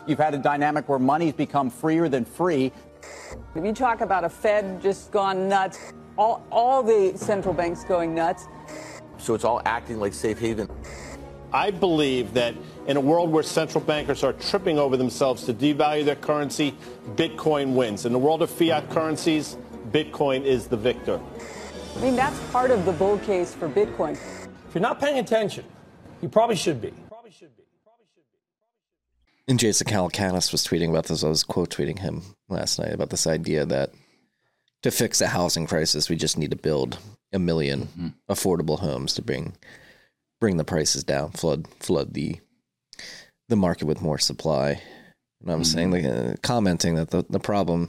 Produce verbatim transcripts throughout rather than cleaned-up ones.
You've had a dynamic where money's become freer than free. If you talk about a Fed just gone nuts, all, all the central banks going nuts. So it's all acting like safe haven. I believe that in a world where central bankers are tripping over themselves to devalue their currency, Bitcoin wins. In the world of fiat currencies, Bitcoin is the victor. I mean, that's part of the bull case for Bitcoin. If you're not paying attention, you probably should be. Probably should be. Probably should be. And Jason Calacanis was tweeting about this. I was quote tweeting him last night about this idea that to fix the housing crisis, we just need to build a million mm-hmm. affordable homes to bring bring the prices down, flood flood the the market with more supply. And I was mm-hmm. saying, like, uh, commenting that the, the problem,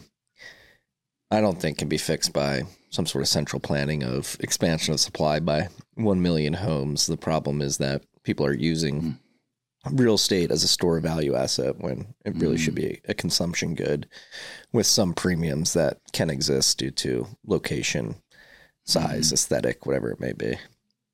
I don't think can be fixed by some sort of central planning of expansion of supply by one million homes. The problem is that people are using mm-hmm. real estate as a store of value asset when it really mm-hmm. should be a consumption good with some premiums that can exist due to location, size, mm-hmm. aesthetic, whatever it may be.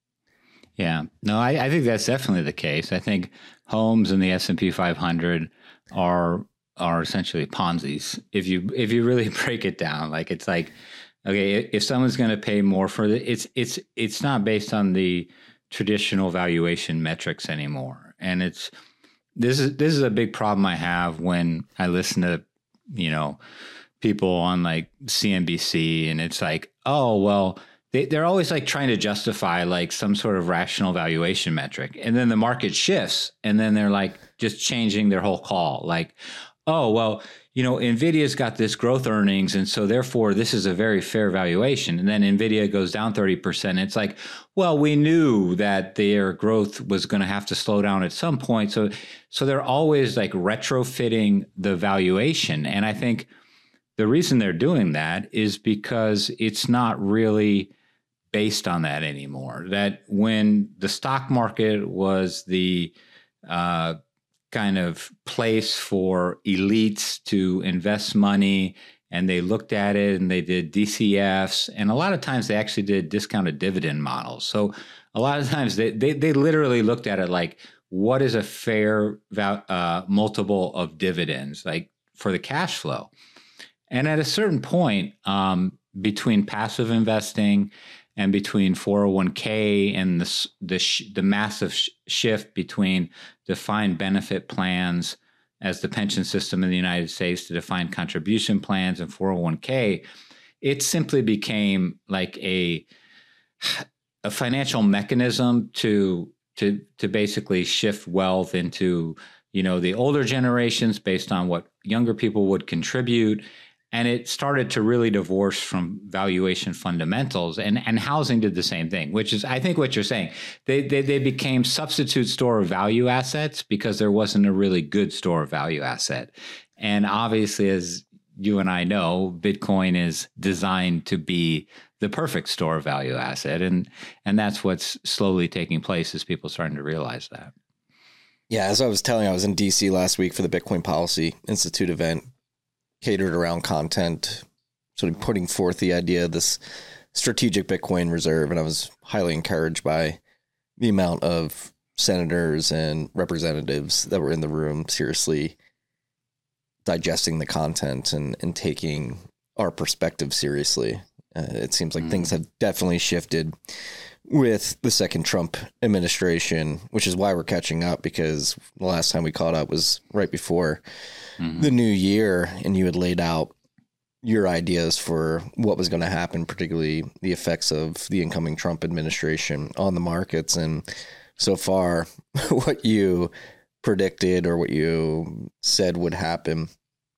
Yeah, no, I, I think that's definitely the case. I think homes in the S and P five hundred are are essentially Ponzi's. If you if you really break it down, like it's like, okay, if someone's going to pay more for the, it's it's it's not based on the traditional valuation metrics anymore. And it's this is this is a big problem I have when I listen to, you know, people on like C N B C, and it's like, oh well. They, they're always like trying to justify like some sort of rational valuation metric. And then the market shifts and then they're like just changing their whole call. Like, oh, well, you know, NVIDIA's got this growth earnings. And so therefore this is a very fair valuation. And then NVIDIA goes down thirty percent. It's like, well, we knew that their growth was going to have to slow down at some point. So, so they're always like retrofitting the valuation. And I think the reason they're doing that is because it's not really based on that anymore. That when the stock market was the uh, kind of place for elites to invest money, and they looked at it and they did D C Fs, and a lot of times they actually did discounted dividend models. So a lot of times they they, they literally looked at it like, what is a fair val- uh, multiple of dividends, like for the cash flow? And at a certain point, um, between passive investing and between four oh one k and the the, sh- the massive sh- shift between defined benefit plans as the pension system in the United States to defined contribution plans and four oh one k, it simply became like a a financial mechanism to to to basically shift wealth into, you know, the older generations based on what younger people would contribute. And it started to really divorce from valuation fundamentals, and, and housing did the same thing, which is, I think what you're saying, they, they they became substitute store of value assets because there wasn't a really good store of value asset. And obviously, as you and I know, Bitcoin is designed to be the perfect store of value asset. And, and that's what's slowly taking place as people starting to realize that. Yeah, as I was telling you, I was in D C last week for the Bitcoin Policy Institute event, catered around content, sort of putting forth the idea of this strategic Bitcoin reserve. And I was highly encouraged by the amount of senators and representatives that were in the room seriously digesting the content and, and taking our perspective seriously. Uh, it seems like mm. things have definitely shifted with the second Trump administration, which is why we're catching up, because the last time we caught up was right before mm-hmm. the new year, and you had laid out your ideas for what was going to happen, particularly the effects of the incoming Trump administration on the markets. And so far, what you predicted or what you said would happen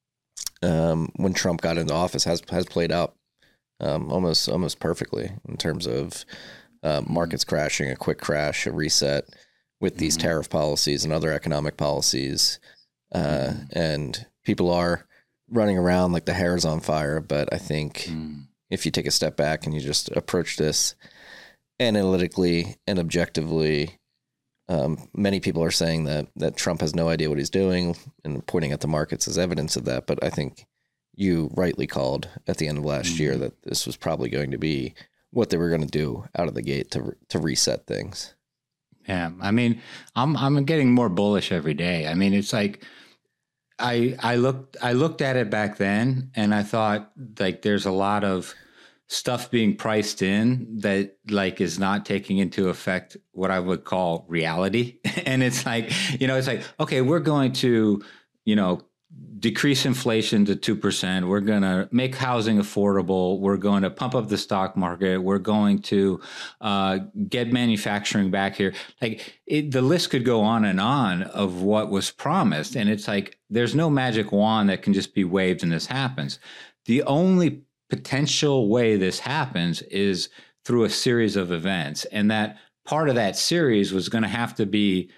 um, when Trump got into office has has played out um, almost almost perfectly in terms of Uh, markets crashing, a quick crash, a reset with these mm-hmm. tariff policies and other economic policies. Uh, mm-hmm. And people are running around like the hair is on fire. But I think mm. if you take a step back and you just approach this analytically and objectively, um, many people are saying that, that Trump has no idea what he's doing and pointing at the markets as evidence of that. But I think you rightly called at the end of last mm-hmm. year that this was probably going to be what they were going to do out of the gate to to reset things. Yeah, I mean, I'm I'm getting more bullish every day. I mean, it's like I I looked I looked at it back then, and I thought like there's a lot of stuff being priced in that like is not taking into effect what I would call reality. And it's like, you know, it's like, okay, we're going to, you know, decrease inflation to two percent. We're going to make housing affordable. We're going to pump up the stock market. We're going to uh, get manufacturing back here. Like it, the list could go on and on of what was promised. And it's like, there's no magic wand that can just be waved and this happens. The only potential way this happens is through a series of events. And that part of that series was going to have to be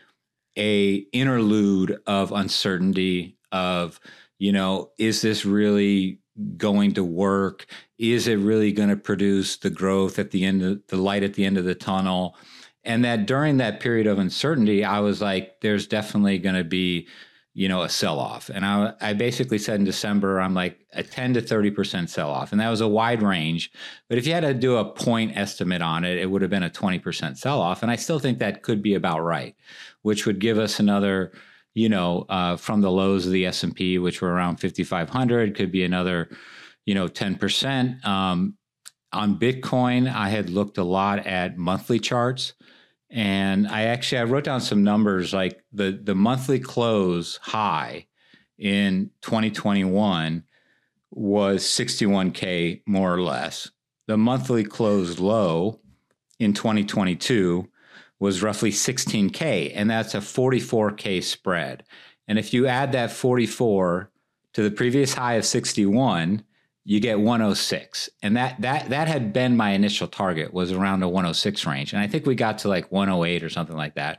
a interlude of uncertainty of, you know, is this really going to work? Is it really going to produce the growth at the end of the light at the end of the tunnel? And that during that period of uncertainty, I was like, there's definitely going to be, you know, a sell-off. And I, I basically said in December, I'm like a ten to thirty percent sell-off. And that was a wide range. But if you had to do a point estimate on it, it would have been a twenty percent sell-off. And I still think that could be about right, which would give us another, you know, uh, from the lows of the S and P, which were around fifty-five hundred, could be another, you know, ten percent. Um, on Bitcoin, I had looked a lot at monthly charts. And I actually, I wrote down some numbers like the, the monthly close high in twenty twenty-one was sixty-one K more or less. The monthly close low in twenty twenty-two was roughly sixteen K, and that's a forty-four K spread. And if you add that forty-four to the previous high of sixty-one, you get one oh six. And that that that had been my initial target, was around the one oh six range. And I think we got to like one oh eight or something like that.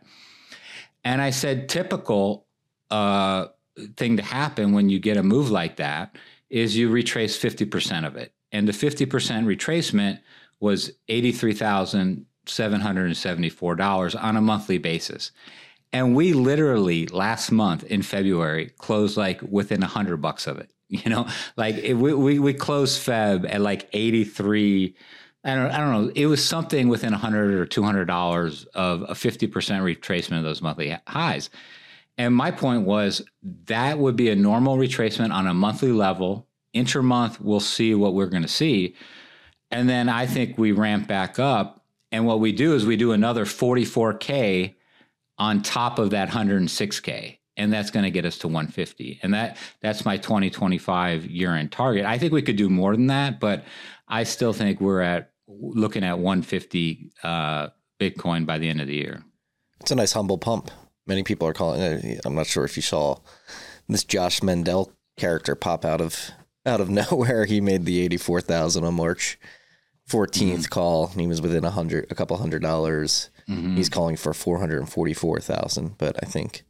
And I said, typical uh, thing to happen when you get a move like that is you retrace fifty percent of it. And the fifty percent retracement was eighty-three thousand seven hundred seventy-four dollars on a monthly basis. And we literally last month in February closed like within a hundred bucks of it. You know, like it, we, we we closed Feb at like eighty-three. I don't I don't know. It was something within a hundred or two hundred dollars of a fifty percent retracement of those monthly highs. And my point was that would be a normal retracement on a monthly level. Intermonth, we'll see what we're going to see, and then I think we ramp back up. And what we do is we do another forty-four K on top of that one hundred six K. And that's going to get us to one fifty. And that that's my twenty twenty-five year-end target. I think we could do more than that, but I still think we're at looking at one fifty uh, Bitcoin by the end of the year. It's a nice humble pump. Many people are calling it. I'm not sure if you saw this Josh Mendel character pop out of out of nowhere. He made the eighty-four thousand on March fourteenth mm-hmm. call. He was within a hundred, a couple hundred dollars. Mm-hmm. He's calling for four hundred forty-four thousand, but I think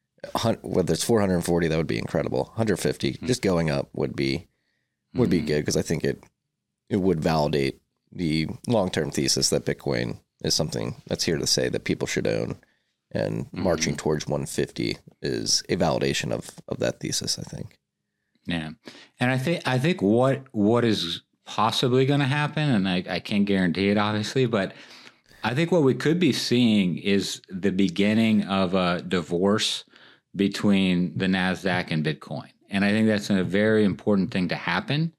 whether it's four hundred forty, that would be incredible. one hundred fifty, mm-hmm. just going up would be would mm-hmm. be good, because I think it it would validate the long-term thesis that Bitcoin is something that's here to stay, that people should own, and mm-hmm. marching towards one fifty is a validation of of that thesis, I think. Yeah, and I think I think what what is possibly going to happen, and I, I can't guarantee it, obviously, but I think what we could be seeing is the beginning of a divorce between the NASDAQ and Bitcoin. And I think that's a very important thing to happen.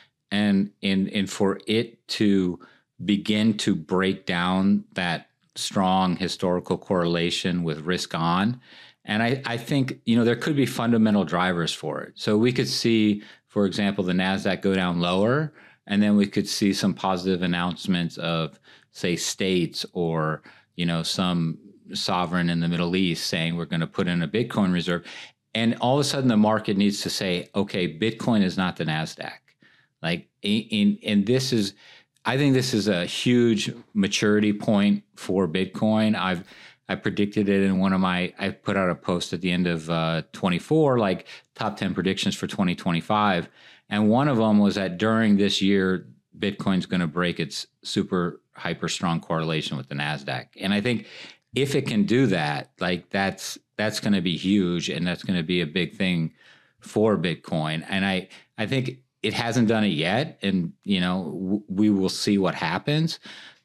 And in, and for it to begin to break down that strong historical correlation with risk on. And I, I think, you know, there could be fundamental drivers for it. So we could see, for example, the NASDAQ go down lower, and then we could see some positive announcements of, say, states or, you know, some sovereign in the Middle East saying we're going to put in a Bitcoin reserve. And all of a sudden the market needs to say, okay, Bitcoin is not the NASDAQ. Like, in, and this is, I think this is a huge maturity point for Bitcoin. I've, I predicted it in one of my, I put out a post at the end of uh, twenty-four, like top ten predictions for twenty twenty-five. And one of them was that during this year, Bitcoin's going to break its super hyper strong correlation with the NASDAQ. And I think if it can do that, like that's, that's going to be huge, and that's going to be a big thing for Bitcoin. And I, I think it hasn't done it yet, and, you know, w- we will see what happens.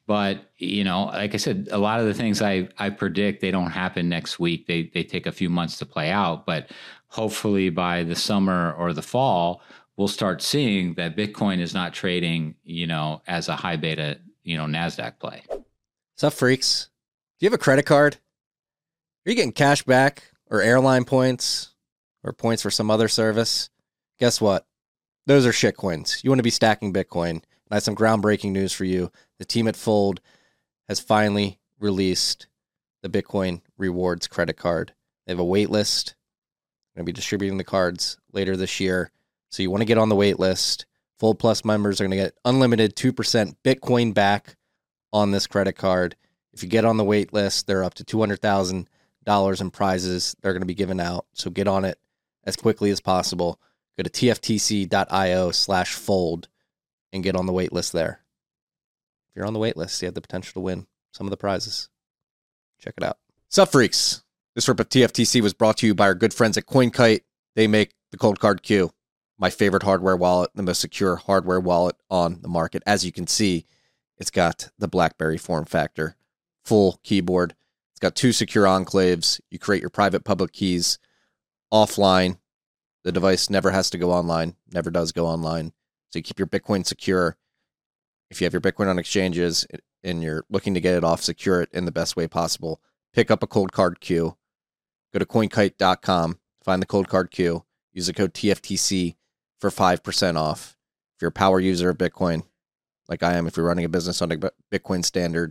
But, you know, like I said, a lot of the things I, I predict, they don't happen next week. They they take a few months to play out. But hopefully by the summer or the fall, we'll start seeing that Bitcoin is not trading, you know, as a high beta, you know, NASDAQ play. What's up, freaks? Do you have a credit card? Are you getting cash back or airline points or points for some other service? Guess what? Those are shit coins. You want to be stacking Bitcoin. And I have some groundbreaking news for you. The team at Fold has finally released the Bitcoin Rewards credit card. They have a wait list. They're going to be distributing the cards later this year. So you want to get on the wait list. Fold Plus members are going to get unlimited two percent Bitcoin back on this credit card. If you get on the wait list, they're up to two hundred thousand dollars in prizes they're going to be giving out. So get on it as quickly as possible. Go to tftc.io slash fold and get on the wait list there. If you're on the wait list, you have the potential to win some of the prizes. Check it out. Sup, freaks? This rip of T F T C was brought to you by our good friends at CoinKite. They make the Cold Card Q, my favorite hardware wallet, the most secure hardware wallet on the market. As you can see, it's got the BlackBerry form factor, full keyboard. It's got two secure enclaves. You create your private public keys offline. The device never has to go online, never does go online. So you keep your Bitcoin secure. If you have your Bitcoin on exchanges and you're looking to get it off, secure it in the best way possible. Pick up a Cold Card Q. Go to coin kite dot com, find the Cold Card Q, use the code T F T C for five percent off. If you're a power user of Bitcoin, like I am, if you're running a business on a Bitcoin standard,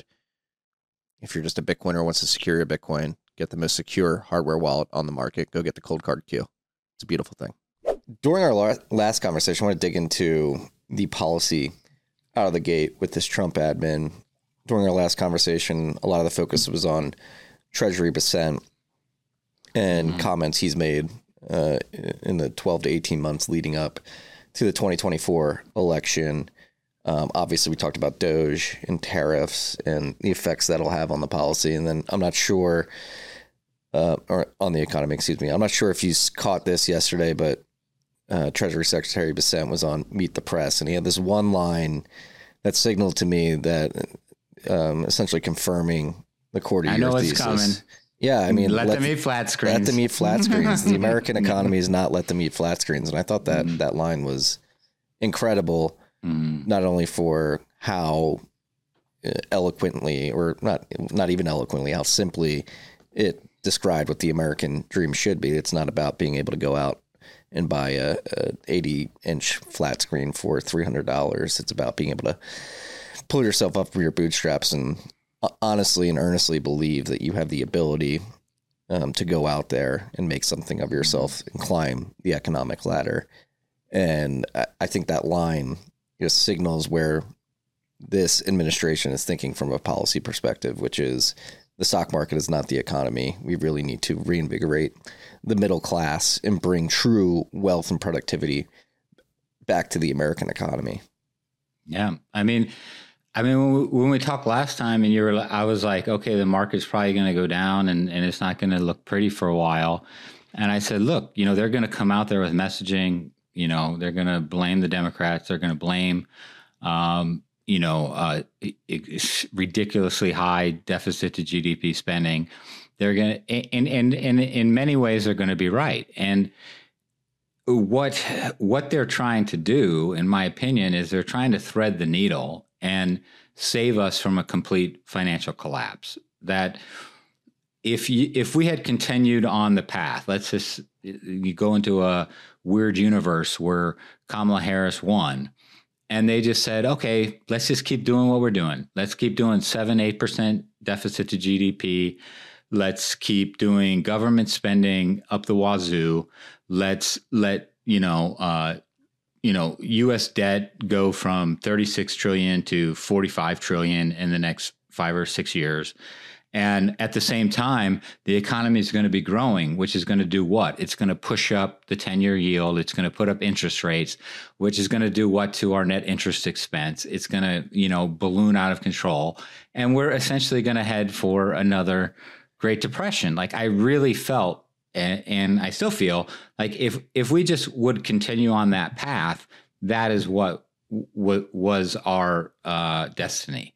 if you're just a Bitcoiner who wants to secure your Bitcoin, get the most secure hardware wallet on the market, go get the Cold Card Q. It's a beautiful thing. During our last conversation, I want to dig into the policy out of the gate with this Trump admin. During our last conversation, a lot of the focus was on Treasury Bessent and mm-hmm. comments he's made uh, in the twelve to eighteen months leading up to the twenty twenty-four election. Um, obviously, we talked about Doge and tariffs and the effects that'll have on the policy. And then I'm not sure, uh, or on the economy, excuse me. I'm not sure if you caught this yesterday, but uh, Treasury Secretary Bessent was on Meet the Press, and he had this one line that signaled to me that um, essentially confirming the core to I your know it's thesis. coming. Yeah, I mean, let, let them eat flat screens. Let them eat flat screens. The American economy is not let them eat flat screens. And I thought that mm. that line was incredible, mm. not only for how eloquently, or not not even eloquently, how simply it described what the American dream should be. It's not about being able to go out and buy a, a eighty inch flat screen for three hundred dollars. It's about being able to pull yourself up from your bootstraps and honestly and earnestly believe that you have the ability um, to go out there and make something of yourself and climb the economic ladder. And I, I think that line just signals where this administration is thinking from a policy perspective, which is the stock market is not the economy. We really need to reinvigorate the middle class and bring true wealth and productivity back to the American economy. Yeah. I mean, I mean, when we, when we talked last time and you were, I was like, okay, the market's probably going to go down and, and it's not going to look pretty for a while. And I said, look, you know, they're going to come out there with messaging, you know, they're going to blame the Democrats. They're going to blame, um, you know, uh, ridiculously high deficit to G D P spending. They're going to, and, and, and in many ways, they're going to be right. And what, what they're trying to do, in my opinion, is they're trying to thread the needle and save us from a complete financial collapse. That if you, if we had continued on the path, let's just you go into a weird universe where Kamala Harris won, and they just said, okay, let's just keep doing what we're doing. Let's keep doing seven, eight percent deficit to G D P. Let's keep doing government spending up the wazoo. Let's let, you know, uh, you know, U S debt go from thirty-six trillion to forty-five trillion in the next five or six years. And at the same time, the economy is going to be growing, which is going to do what? It's going to push up the ten-year yield. It's going to put up interest rates, which is going to do what to our net interest expense? It's going to, you know, balloon out of control. And we're essentially going to head for another Great Depression. Like, I really felt, and, and I still feel, like if if we just would continue on that path, that is what w- was our uh, destiny.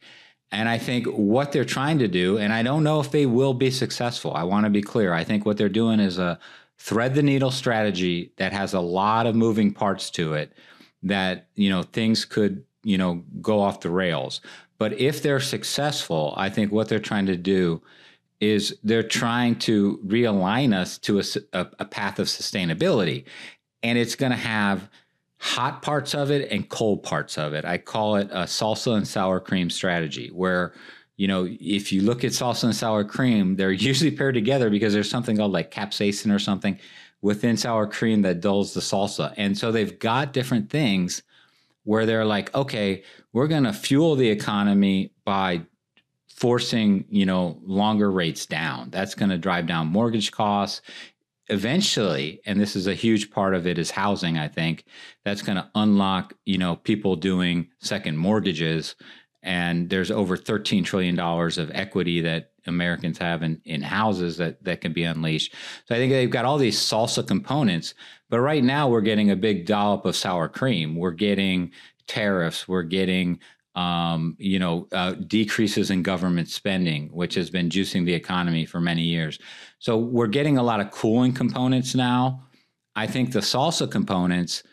And I think what they're trying to do, and I don't know if they will be successful. I want to be clear. I think what they're doing is a thread the needle strategy that has a lot of moving parts to it, that, you know, things could, you know, go off the rails. But if they're successful, I think what they're trying to do is they're trying to realign us to a, a, a path of sustainability. And it's going to have hot parts of it and cold parts of it. I call it a salsa and sour cream strategy, where, you know, if you look at salsa and sour cream, they're usually paired together because there's something called like capsaicin or something within sour cream that dulls the salsa. And so they've got different things where they're like, okay, we're going to fuel the economy by forcing, you know, longer rates down. That's going to drive down mortgage costs. Eventually, and this is a huge part of it, is housing, I think. That's going to unlock, you know, people doing second mortgages. And there's over thirteen trillion dollars of equity that Americans have in, in houses that, that can be unleashed. So I think they've got all these salsa components. But right now, we're getting a big dollop of sour cream. We're getting tariffs. We're getting Um, you know, uh, decreases in government spending, which has been juicing the economy for many years. So we're getting a lot of cooling components now. I think the salsa components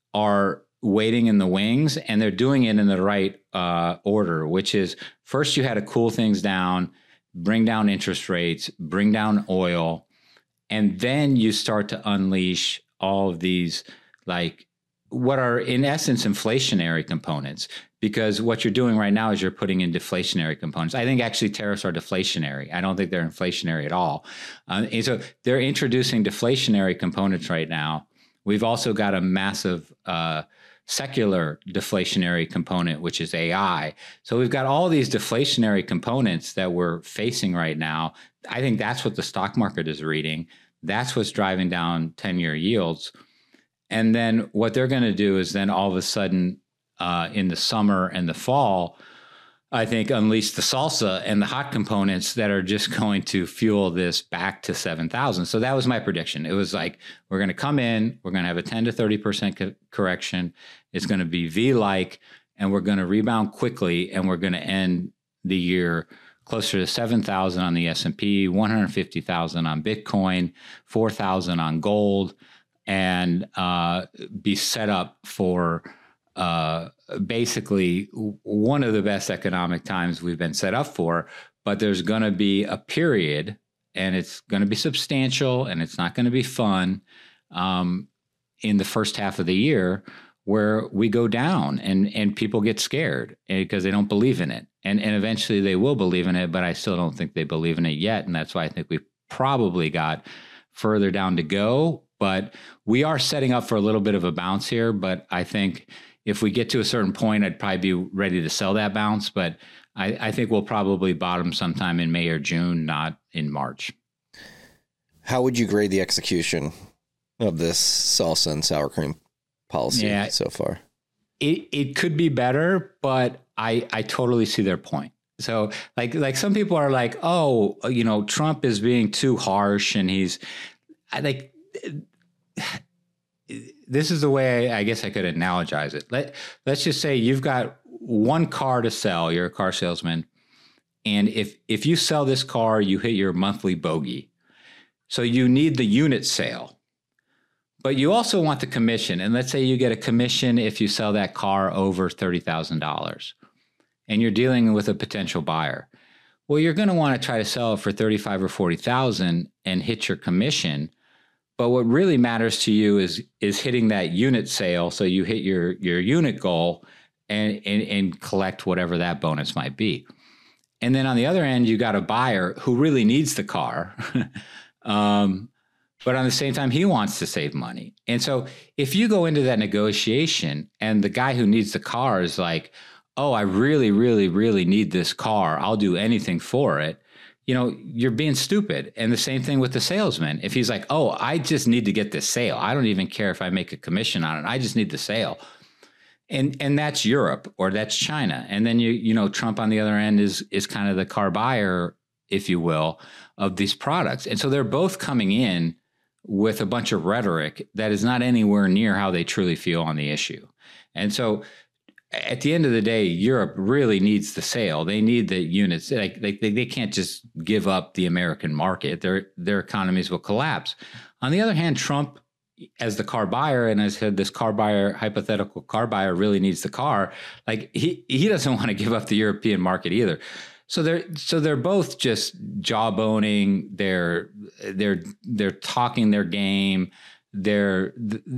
are waiting in the wings, and they're doing it in the right uh, order, which is first you had to cool things down, bring down interest rates, bring down oil, and then you start to unleash all of these, like, what are in essence inflationary components, because what you're doing right now is you're putting in deflationary components. I think actually tariffs are deflationary. I don't think they're inflationary at all. Uh, and so they're introducing deflationary components right now. We've also got a massive uh, secular deflationary component, which is A I. So we've got all these deflationary components that we're facing right now. I think that's what the stock market is reading. That's what's driving down ten-year yields. And then what they're going to do is then all of a sudden uh, in the summer and the fall, I think unleash the salsa and the hot components that are just going to fuel this back to seven thousand. So that was my prediction. It was like, we're going to come in, we're going to have a ten to thirty percent co- correction. It's going to be V-like, and we're going to rebound quickly, and we're going to end the year closer to seven thousand on the S and P, one hundred fifty thousand on Bitcoin, four thousand on gold, and uh, be set up for uh, basically one of the best economic times we've been set up for. But there's going to be a period, and it's going to be substantial, and it's not going to be fun um, in the first half of the year, where we go down and, and people get scared because they don't believe in it. And, and eventually they will believe in it, but I still don't think they believe in it yet. And that's why I think we probably got further down to go. But we are setting up for a little bit of a bounce here. But I think if we get to a certain point, I'd probably be ready to sell that bounce. But I, I think we'll probably bottom sometime in May or June, not in March. How would you grade the execution of this salsa and sour cream policy yeah, so far? It it could be better, but I, I totally see their point. So like like some people are like, oh, you know, Trump is being too harsh, and he's I like this is the way I guess I could analogize it. Let let's just say you've got one car to sell, you're a car salesman, and if if you sell this car, you hit your monthly bogey. So you need the unit sale. But you also want the commission. And let's say you get a commission if you sell that car over thirty thousand dollars and you're dealing with a potential buyer. Well, you're going to want to try to sell it for thirty-five or forty thousand and hit your commission. But what really matters to you is, is hitting that unit sale. So you hit your, your unit goal and, and, and collect whatever that bonus might be. And then on the other end, you got a buyer who really needs the car. um, But on the same time, he wants to save money. And so if you go into that negotiation and the guy who needs the car is like, oh, I really, really, really need this car, I'll do anything for it, you know, you're being stupid. And the same thing with the salesman. If he's like, oh, I just need to get this sale. I don't even care if I make a commission on it. I just need the sale. And and that's Europe or that's China. And then, you you know, Trump on the other end is is kind of the car buyer, if you will, of these products. And so they're both coming in with a bunch of rhetoric that is not anywhere near how they truly feel on the issue. And so at the end of the day, Europe really needs the sale. They need the units. Like they, they, they can't just give up the American market. Their their economies will collapse. On the other hand, Trump, as the car buyer, and as I said, this car buyer, hypothetical car buyer, really needs the car. Like he he doesn't want to give up the European market either. So they're so they're both just jawboning. They're they're they're talking their game. They're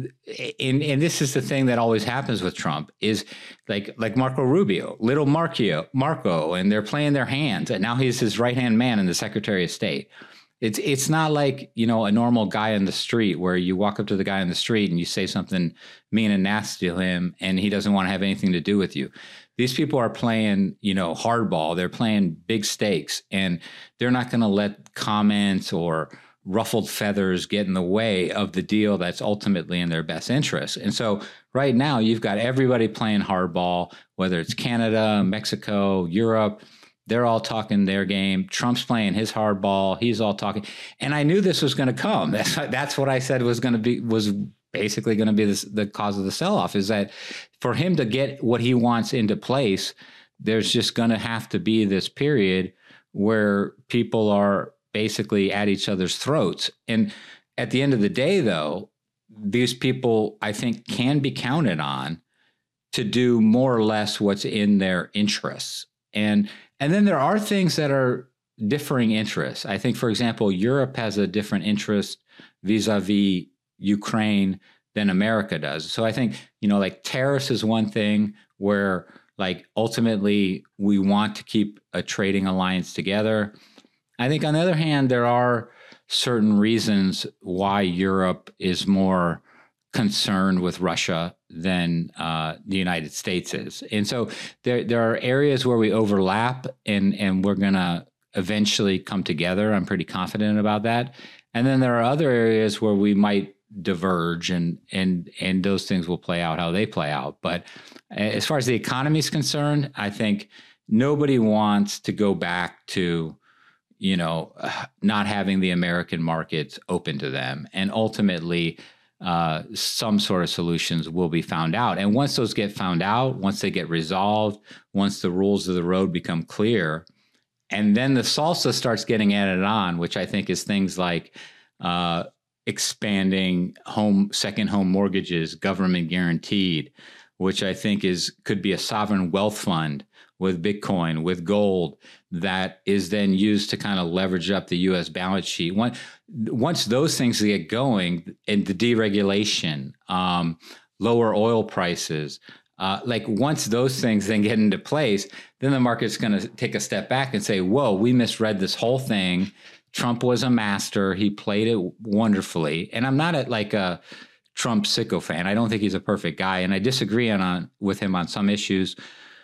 and and this is the thing that always happens with Trump is like like Marco Rubio, little Marco, Marco, and they're playing their hands. And now he's his right hand man in the Secretary of State. It's it's not like, you know, a normal guy in the street where you walk up to the guy in the street and you say something mean and nasty to him and he doesn't want to have anything to do with you. These people are playing, you know, hardball. They're playing big stakes, and they're not going to let comments or ruffled feathers get in the way of the deal that's ultimately in their best interest. And so right now you've got everybody playing hardball, whether it's Canada, Mexico, Europe. They're all talking their game. Trump's playing his hardball. He's all talking. And I knew this was going to come. That's, that's what I said was going to be, was basically going to be this, the cause of the sell-off, is that for him to get what he wants into place, there's just going to have to be this period where people are basically at each other's throats. And at the end of the day, though, these people, I think, can be counted on to do more or less what's in their interests. And and then there are things that are differing interests. I think, for example, Europe has a different interest vis-a-vis Ukraine than America does. So I think, you know, like tariffs is one thing where, like, ultimately we want to keep a trading alliance together. I think, on the other hand, there are certain reasons why Europe is more concerned with Russia than uh, the United States is. And so there there are areas where we overlap, and, and we're going to eventually come together. I'm pretty confident about that. And then there are other areas where we might diverge, and and and those things will play out how they play out. But as far as the economy is concerned, I think nobody wants to go back to, you know, not having the American markets open to them. And ultimately, uh, some sort of solutions will be found out. And once those get found out, once they get resolved, once the rules of the road become clear, and then the salsa starts getting added on, which I think is things like uh, expanding home, second home mortgages, government guaranteed, which I think is could be a sovereign wealth fund with Bitcoin, with gold, that is then used to kind of leverage up the U S balance sheet. Once, once those things get going, and the deregulation, um, lower oil prices, uh, like once those things then get into place, then the market's going to take a step back and say, whoa, we misread this whole thing. Trump was a master. He played it wonderfully. And I'm not at like a Trump sicko fan. I don't think he's a perfect guy. And I disagree on, on with him on some issues.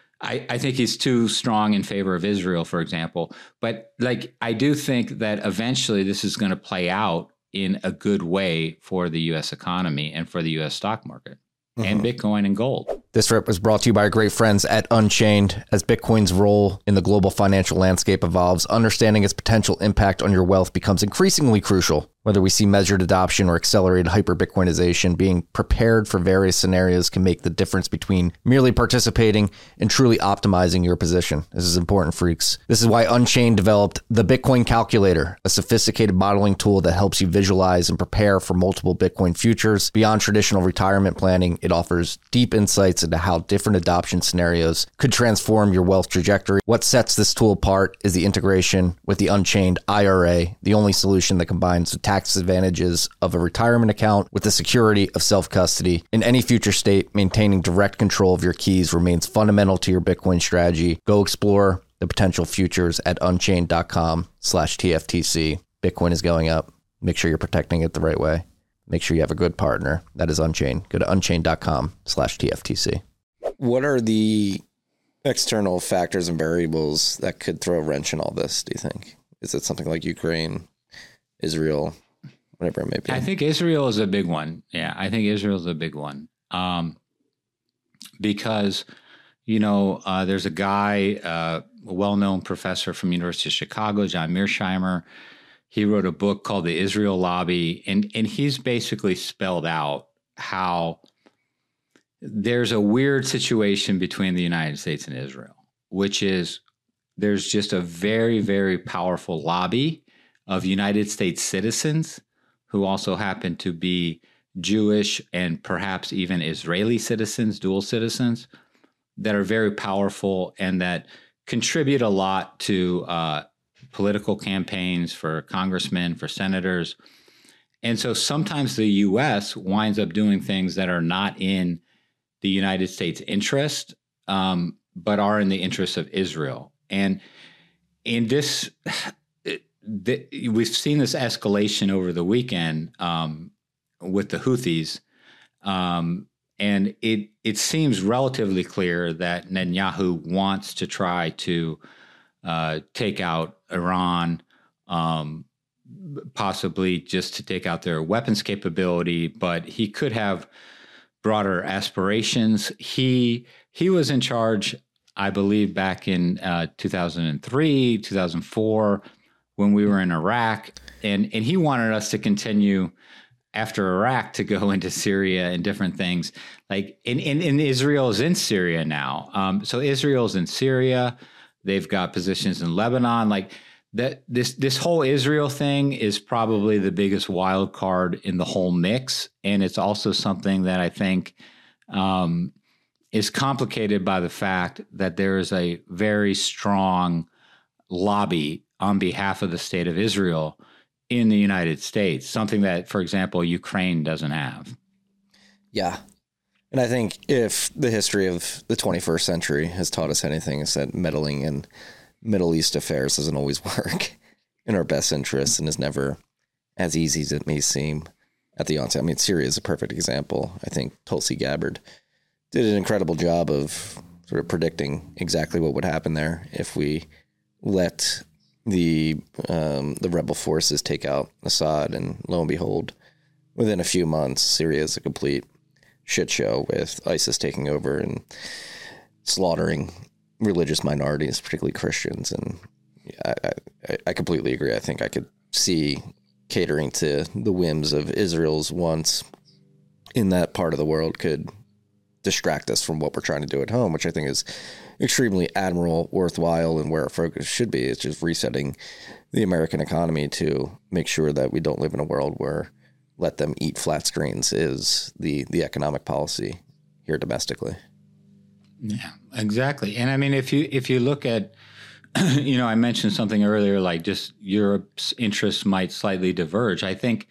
I, I think he's too strong in favor of Israel, for example. But like, I do think that eventually this is going to play out in a good way for the U S economy and for the U S stock market. Mm-hmm. And Bitcoin and gold. This rip was brought to you by our great friends at Unchained. As Bitcoin's role in the global financial landscape evolves, understanding its potential impact on your wealth becomes increasingly crucial. Whether we see measured adoption or accelerated hyper-Bitcoinization, being prepared for various scenarios can make the difference between merely participating and truly optimizing your position. This is important, freaks. This is why Unchained developed the Bitcoin Calculator, a sophisticated modeling tool that helps you visualize and prepare for multiple Bitcoin futures. Beyond traditional retirement planning, it offers deep insights into how different adoption scenarios could transform your wealth trajectory. What sets this tool apart is the integration with the Unchained I R A, the only solution that combines the tax advantages of a retirement account with the security of self-custody. In any future state, maintaining direct control of your keys remains fundamental to your Bitcoin strategy. Go explore the potential futures at unchained.com slash TFTC. Bitcoin is going up. Make sure you're protecting it the right way. Make sure you have a good partner. That is Unchained. Go to unchained.com slash TFTC. What are the external factors and variables that could throw a wrench in all this, do you think? Is it something like Ukraine, Israel, whatever it may be? I think Israel is a big one. Yeah, I think Israel is a big one. Um, because, you know, uh, there's a guy, uh, a well-known professor from University of Chicago, John Mearsheimer. He wrote a book called The Israel Lobby, and, and he's basically spelled out how there's a weird situation between the United States and Israel, which is there's just a very, very powerful lobby of United States citizens who also happen to be Jewish and perhaps even Israeli citizens, dual citizens, that are very powerful and that contribute a lot to uh, political campaigns for congressmen, for senators. And so sometimes the U S winds up doing things that are not in the United States' interest, um, but are in the interest of Israel. And in this, the, we've seen this escalation over the weekend um, with the Houthis, um, and it it seems relatively clear that Netanyahu wants to try to uh, take out Iran, um, possibly just to take out their weapons capability, but he could have broader aspirations. He he was in charge, I believe, back in uh, two thousand three, two thousand four, when we were in Iraq, and and he wanted us to continue after Iraq to go into Syria and different things. Like, in, in, in Israel is in Syria now. Um, so Israel's in Syria. They've got positions in Lebanon. Like that, this this whole Israel thing is probably the biggest wild card in the whole mix, and it's also something that I think um, is complicated by the fact that there is a very strong lobby on behalf of the state of Israel in the United States, something that, for example, Ukraine doesn't have. Yeah. And I think if the history of the twenty-first century has taught us anything, it's that meddling in Middle East affairs doesn't always work in our best interests and is never as easy as it may seem at the onset. I mean, Syria is a perfect example. I think Tulsi Gabbard did an incredible job of sort of predicting exactly what would happen there if we let the um, the rebel forces take out Assad, and lo and behold, within a few months, Syria is a complete shit show with ISIS taking over and slaughtering religious minorities, particularly Christians. And I, I, I completely agree. I think I could see catering to the whims of Israel's wants in that part of the world could distract us from what we're trying to do at home, which I think is extremely admirable, worthwhile, and where our focus should be. It's just resetting the American economy to make sure that we don't live in a world where let them eat flat screens is the the economic policy here domestically. Yeah, exactly. And I mean, if you if you look at, you know, I mentioned something earlier, like just Europe's interests might slightly diverge. I think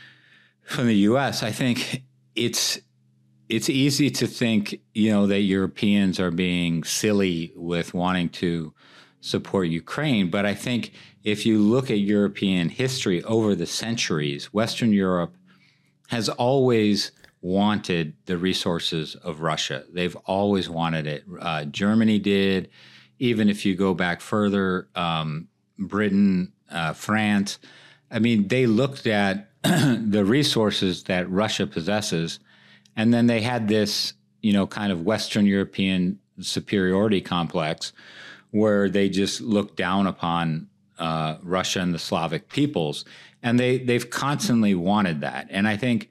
from the U S, I think it's it's easy to think, you know, that Europeans are being silly with wanting to support Ukraine. But I think if you look at European history over the centuries, Western Europe has always wanted the resources of Russia. They've always wanted it. Uh, Germany did. Even if you go back further, um, Britain, uh, France, I mean, they looked at the resources that Russia possesses, and then they had this, you know, kind of Western European superiority complex where they just looked down upon uh, Russia and the Slavic peoples. And they, they've constantly wanted that. And I think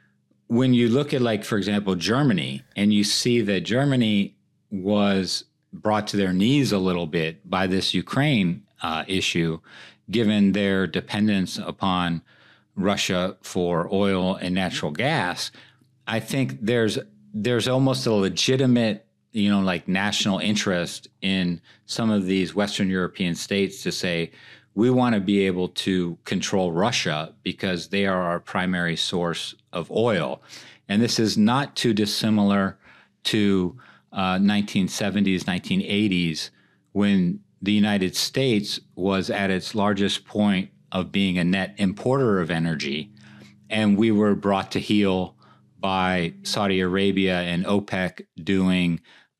when you look at, like, for example, Germany, and you see that Germany was brought to their knees a little bit by this Ukraine uh, issue, given their dependence upon Russia for oil and natural gas, I think there's there's almost a legitimate, you know, like national interest in some of these Western European states to say, we want to be able to control Russia because they are our primary source of oil. And this is not too dissimilar to uh, nineteen seventies, nineteen eighties, when the United States was at its largest point of being a net importer of energy, and we were brought to heel by Saudi Arabia and OPEC doing,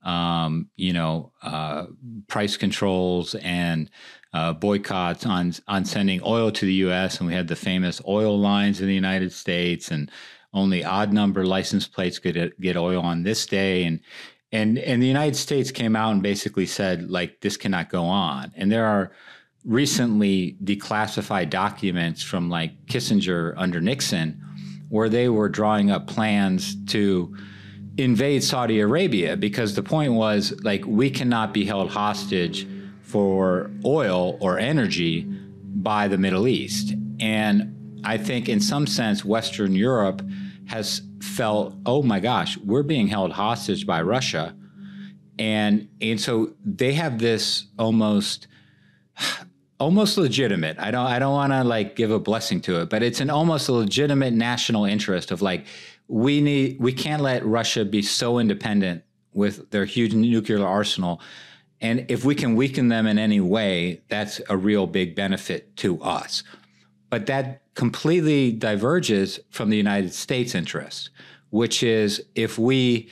um, you know, uh, price controls and uh, boycotts on on sending oil to the U S. And we had the famous oil lines in the United States, and only odd number license plates could get oil on this day. And and and the United States came out and basically said, like, this cannot go on. And there are recently declassified documents from, like, Kissinger under Nixon, where they were drawing up plans to invade Saudi Arabia, because the point was, like, we cannot be held hostage for oil or energy by the Middle East. And I think in some sense, Western Europe has felt, oh my gosh, we're being held hostage by Russia. And, and so they have this almost, almost legitimate, I don't, I don't want to like give a blessing to it, but it's an almost a legitimate national interest of like, we need, we can't let Russia be so independent with their huge nuclear arsenal. And if we can weaken them in any way, that's a real big benefit to us. But that completely diverges from the United States interest, which is if we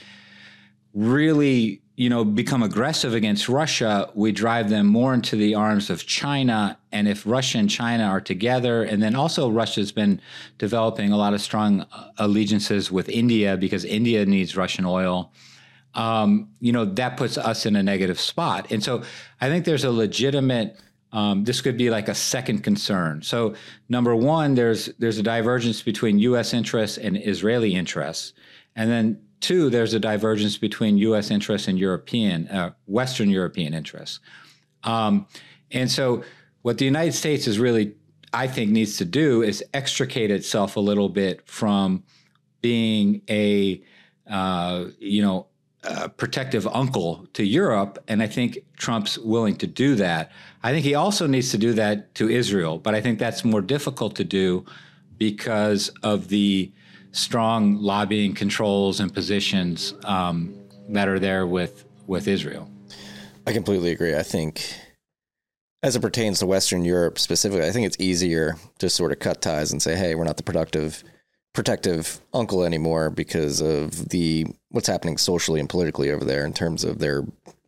really, you know, become aggressive against Russia, we drive them more into the arms of China. And if Russia and China are together, and then also Russia's been developing a lot of strong allegiances with India because India needs Russian oil, um, you know, that puts us in a negative spot. And so I think there's a legitimate, um, this could be like a second concern. So number one, there's there's a divergence between U S interests and Israeli interests. And then two, there's a divergence between U S interests and European, uh, Western European interests. Um, and so what the United States is really, I think, needs to do is extricate itself a little bit from being a, uh, you know, a protective uncle to Europe. And I think Trump's willing to do that. I think he also needs to do that to Israel, but I think that's more difficult to do because of the strong lobbying controls and positions um, that are there with, with Israel. I completely agree. I think as it pertains to Western Europe specifically, I think it's easier to sort of cut ties and say, hey, we're not the productive, protective uncle anymore because of the what's happening socially and politically over there in terms of their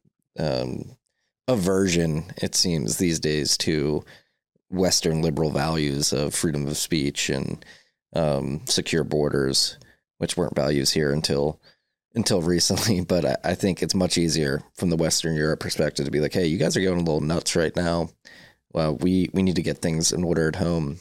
um, aversion, it seems these days, to Western liberal values of freedom of speech and Um, secure borders, which weren't values here until until recently. But I, I think it's much easier from the Western Europe perspective to be like, hey, you guys are going a little nuts right now. Well, we, we need to get things in order at home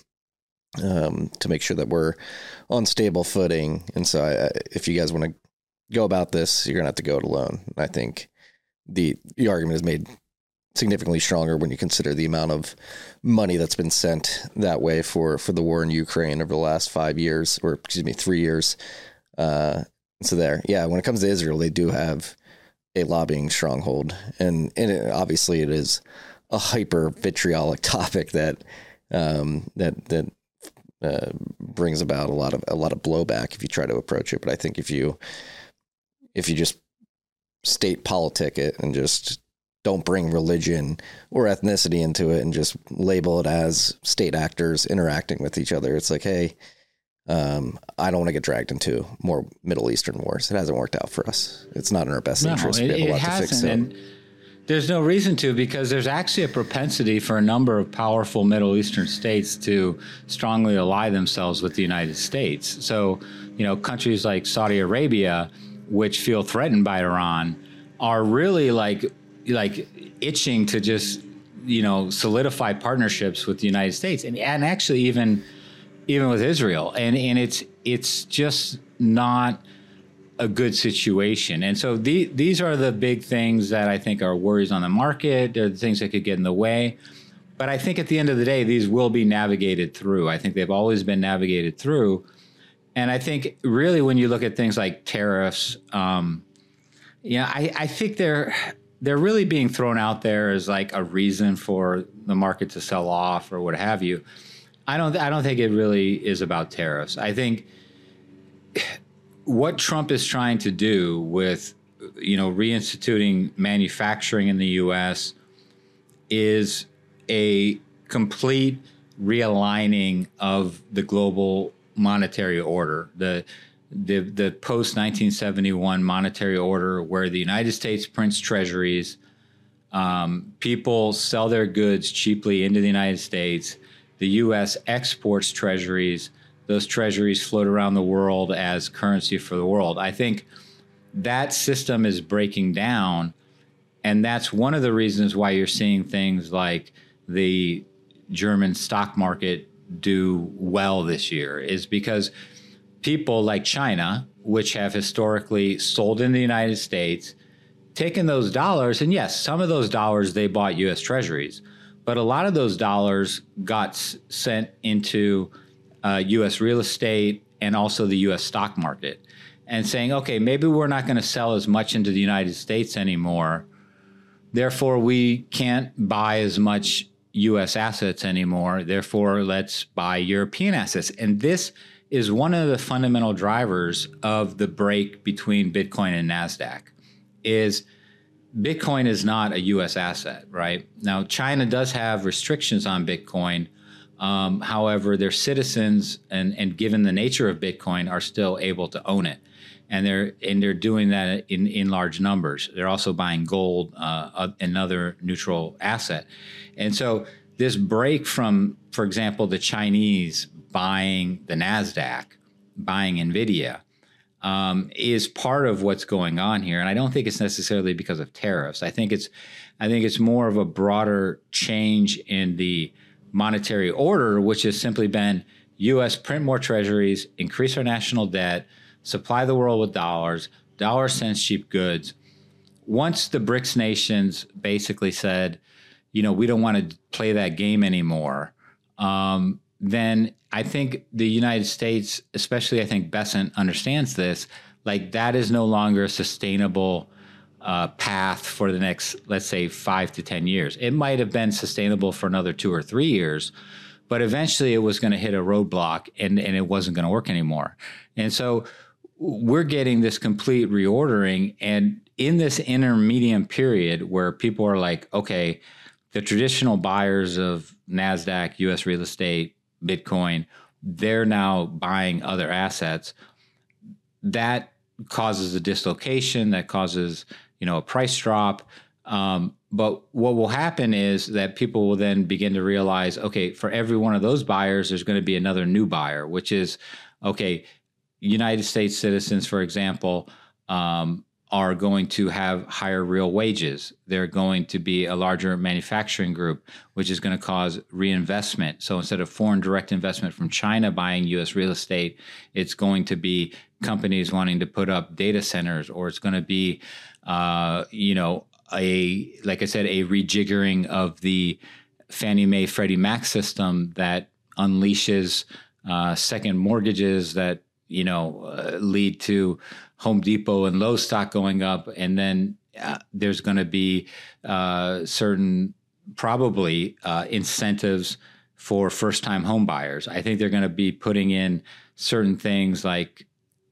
um, to make sure that we're on stable footing. And so I, if you guys want to go about this, you're going to have to go it alone. I think the, the argument is made significantly stronger when you consider the amount of money that's been sent that way for, for the war in Ukraine over the last five years, or excuse me, three years. Uh, so there, yeah, when it comes to Israel, they do have a lobbying stronghold, and, and it, obviously it is a hyper vitriolic topic that, um, that, that, uh, brings about a lot of, a lot of blowback if you try to approach it. But I think if you, if you just state politic it and just don't bring religion or ethnicity into it and just label it as state actors interacting with each other, it's like, hey, um, I don't want to get dragged into more Middle Eastern wars. It hasn't worked out for us. It's not in our best no, interest. It, we have a it lot to fix. hasn't, and there's no reason to, because there's actually a propensity for a number of powerful Middle Eastern states to strongly ally themselves with the United States. So, you know, countries like Saudi Arabia, which feel threatened by Iran, are really like like itching to just, you know, solidify partnerships with the United States, and, and actually even even with Israel. And and it's it's just not a good situation. And so the, these are the big things that I think are worries on the market. They're the things that could get in the way. But I think at the end of the day, these will be navigated through. I think they've always been navigated through. And I think really when you look at things like tariffs, um, you know, I, I think they're they're really being thrown out there as like a reason for the market to sell off or what have you. I don't I don't think it really is about tariffs. I think what Trump is trying to do with, you know, reinstituting manufacturing in the U S is a complete realigning of the global monetary order, the the the post nineteen seventy-one monetary order, where the United States prints treasuries, um, people sell their goods cheaply into the United States, the U S exports treasuries, those treasuries float around the world as currency for the world. I think that system is breaking down, and that's one of the reasons why you're seeing things like the German stock market do well this year, is because people like China, which have historically sold in the United States, taken those dollars, and yes, some of those dollars they bought U S Treasuries, but a lot of those dollars got s- sent into uh, U S real estate and also the U S stock market, and saying, okay, maybe we're not going to sell as much into the United States anymore. Therefore, we can't buy as much U S assets anymore. Therefore, let's buy European assets. And this is one of the fundamental drivers of the break between Bitcoin and NASDAQ. Is Bitcoin is not a U S asset, right? Now, China does have restrictions on Bitcoin. Um, however, their citizens, and, and given the nature of Bitcoin, are still able to own it. And they're and they're doing that in, in large numbers. They're also buying gold, uh, another neutral asset. And so this break from, for example, the Chinese buying the NASDAQ, buying NVIDIA, um, is part of what's going on here. And I don't think it's necessarily because of tariffs. I think it's I think it's more of a broader change in the monetary order, which has simply been U S print more treasuries, increase our national debt, supply the world with dollars, dollar cents cheap goods. Once the BRICS nations basically said, you know, we don't want to play that game anymore, um, then I think the United States, especially I think Bessent understands this, like that is no longer a sustainable uh, path for the next, let's say, five to ten years. It might have been sustainable for another two or three years, but eventually it was going to hit a roadblock and, and it wasn't going to work anymore. And so we're getting this complete reordering. And in this intermediate period where people are like, okay, the traditional buyers of NASDAQ, U S real estate, Bitcoin, they're now buying other assets. That causes a dislocation, that causes, you know, a price drop. Um, but what will happen is that people will then begin to realize, okay, for every one of those buyers, there's going to be another new buyer, which is, okay, United States citizens, for example, um, are going to have higher real wages. They're going to be a larger manufacturing group, which is going to cause reinvestment. So instead of foreign direct investment from China buying U S real estate, it's going to be companies wanting to put up data centers, or it's going to be, uh, you know, a, like I said, a rejiggering of the Fannie Mae Freddie Mac system that unleashes uh, second mortgages that, you know, uh, lead to Home Depot and Lowe's stock going up. And then uh, there's going to be uh, certain probably uh, incentives for first-time home buyers. I think they're going to be putting in certain things like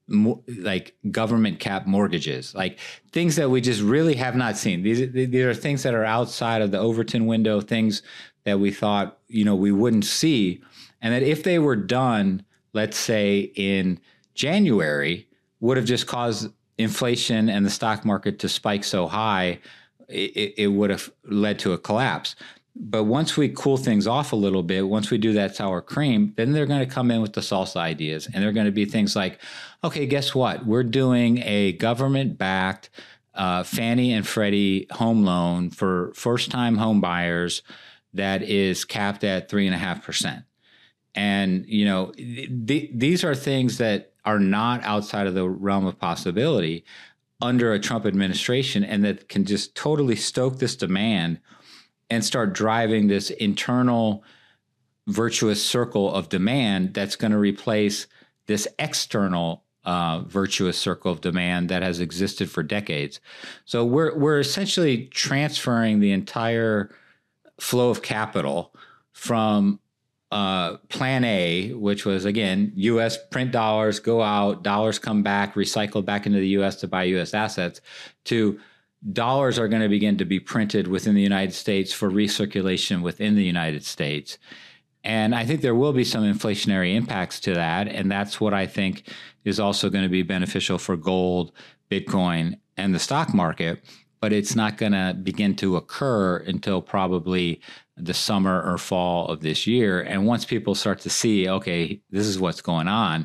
like government cap mortgages, like things that we just really have not seen. These, these are things that are outside of the Overton window, things that we thought, you know, we wouldn't see. And that if they were done, let's say in January, would have just caused inflation and the stock market to spike so high, it, it would have led to a collapse. But once we cool things off a little bit, once we do that sour cream, then they're going to come in with the salsa ideas. And they're going to be things like, okay, guess what? We're doing a government-backed uh, Fannie and Freddie home loan for first-time home buyers that is capped at three point five percent. And, you know, th- these are things that are not outside of the realm of possibility under a Trump administration, and that can just totally stoke this demand and start driving this internal virtuous circle of demand that's going to replace this external uh, virtuous circle of demand that has existed for decades. So we're we're essentially transferring the entire flow of capital from uh, Plan A, which was, again, U S print dollars, go out, dollars come back, recycled back into the U S to buy U S assets, to dollars are going to begin to be printed within the United States for recirculation within the United States. And I think there will be some inflationary impacts to that. And that's what I think is also going to be beneficial for gold, Bitcoin, and the stock market. But it's not going to begin to occur until probably the summer or fall of this year. And once people start to see, okay, this is what's going on,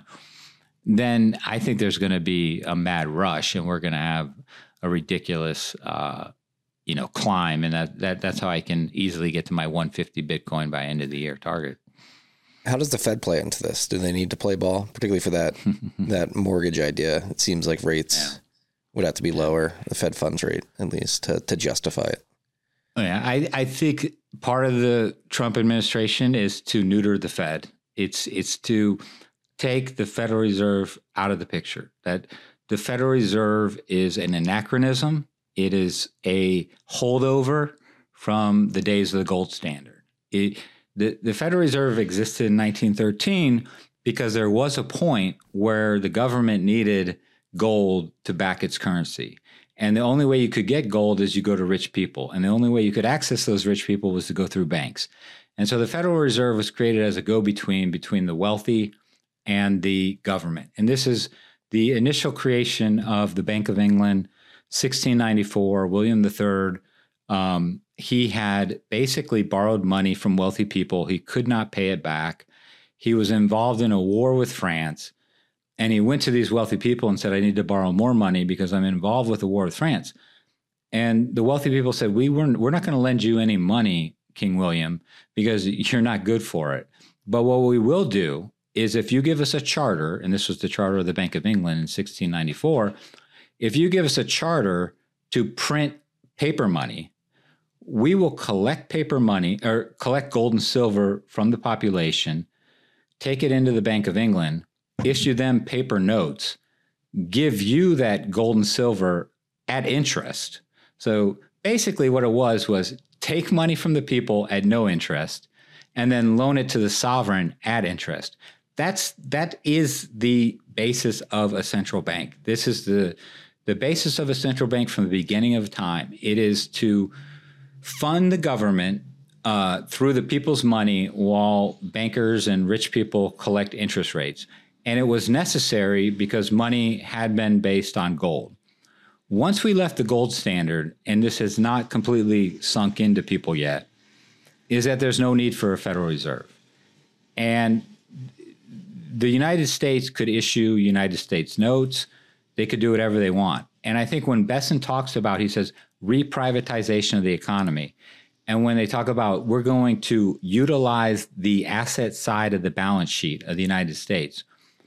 then I think there's going to be a mad rush, and we're going to have a ridiculous, uh, you know, climb. And that, that that's how I can easily get to my one hundred fifty Bitcoin by end of the year target. How does the Fed play into this? Do they need to play ball, particularly for that that mortgage idea? It seems like rates yeah. would have to be lower, the Fed funds rate at least, to, to justify it. Oh, yeah, I, I think part of the Trump administration is to neuter the Fed. It's it's to take the Federal Reserve out of the picture. That the Federal Reserve is an anachronism. It is a holdover from the days of the gold standard. It, the, the Federal Reserve existed in nineteen thirteen because there was a point where the government needed gold to back its currency. And the only way you could get gold is you go to rich people. And the only way you could access those rich people was to go through banks. And so the Federal Reserve was created as a go-between between the wealthy and the government. And this is the initial creation of the Bank of England, sixteen ninety-four, William the Third. Um, he had basically borrowed money from wealthy people. He could not pay it back. He was involved in a war with France. And he went to these wealthy people and said, I need to borrow more money because I'm involved with the war with France. And the wealthy people said, we weren't, we're not going to lend you any money, King William, because you're not good for it. But what we will do is if you give us a charter, and this was the charter of the Bank of England in sixteen ninety-four, if you give us a charter to print paper money, we will collect paper money or collect gold and silver from the population, take it into the Bank of England, issue them paper notes, give you that gold and silver at interest. So basically what it was was take money from the people at no interest and then loan it to the sovereign at interest. That's that is the basis of a central bank. This is the the basis of a central bank from the beginning of time. It is to fund the government uh, through the people's money while bankers and rich people collect interest rates. And it was necessary because money had been based on gold. Once we left the gold standard, and this has not completely sunk into people yet, is that there's no need for a Federal Reserve. And the United States could issue United States notes. They could do whatever they want. And I think when Bessent talks about, he says, reprivatization of the economy. And when they talk about we're going to utilize the asset side of the balance sheet of the United States,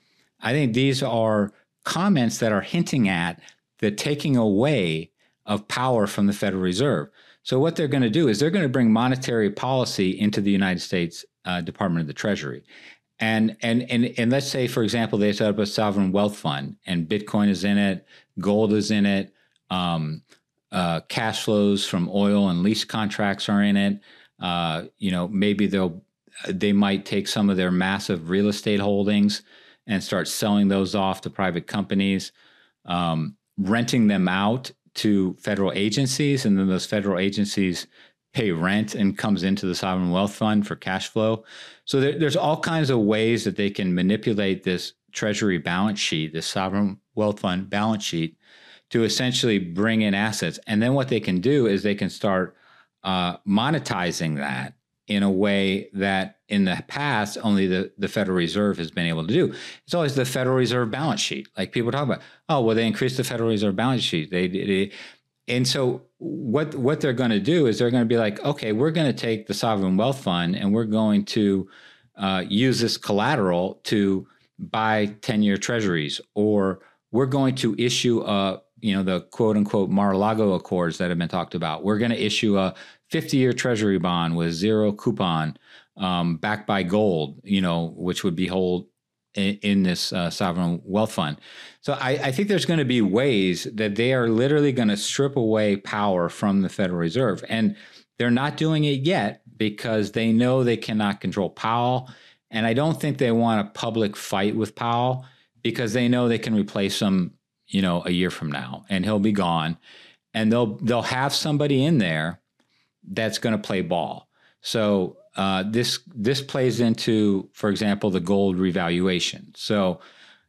I think these are comments that are hinting at the taking away of power from the Federal Reserve. So what they're going to do is they're going to bring monetary policy into the United States uh, Department of the Treasury. And, and and and let's say, for example, they set up a sovereign wealth fund and Bitcoin is in it, gold is in it, um, uh, cash flows from oil and lease contracts are in it. Uh, you know, maybe they'll they might take some of their massive real estate holdings and start selling those off to private companies, um, renting them out to federal agencies, and then those federal agencies pay rent and comes into the sovereign wealth fund for cash flow. So there, there's all kinds of ways that they can manipulate this treasury balance sheet, this sovereign wealth fund balance sheet, to essentially bring in assets. And then what they can do is they can start uh, monetizing that in a way that in the past only the, the Federal Reserve has been able to do. It's always the Federal Reserve balance sheet. Like people talk about, oh, well, they increased the Federal Reserve balance sheet. They, they And so what what they're going to do is they're going to be like, okay, we're going to take the sovereign wealth fund and we're going to uh, use this collateral to buy ten-year treasuries, or we're going to issue a, you know, the quote unquote Mar-a-Lago Accords that have been talked about. We're going to issue a fifty-year treasury bond with zero coupon, um, backed by gold, you know, which would be held in, in this uh, sovereign wealth fund. So I, I think there's going to be ways that they are literally going to strip away power from the Federal Reserve. And they're not doing it yet because they know they cannot control Powell. And I don't think they want a public fight with Powell because they know they can replace him, you know, a year from now and he'll be gone. And they'll they'll have somebody in there that's going to play ball. So uh, this this plays into, for example, the gold revaluation. So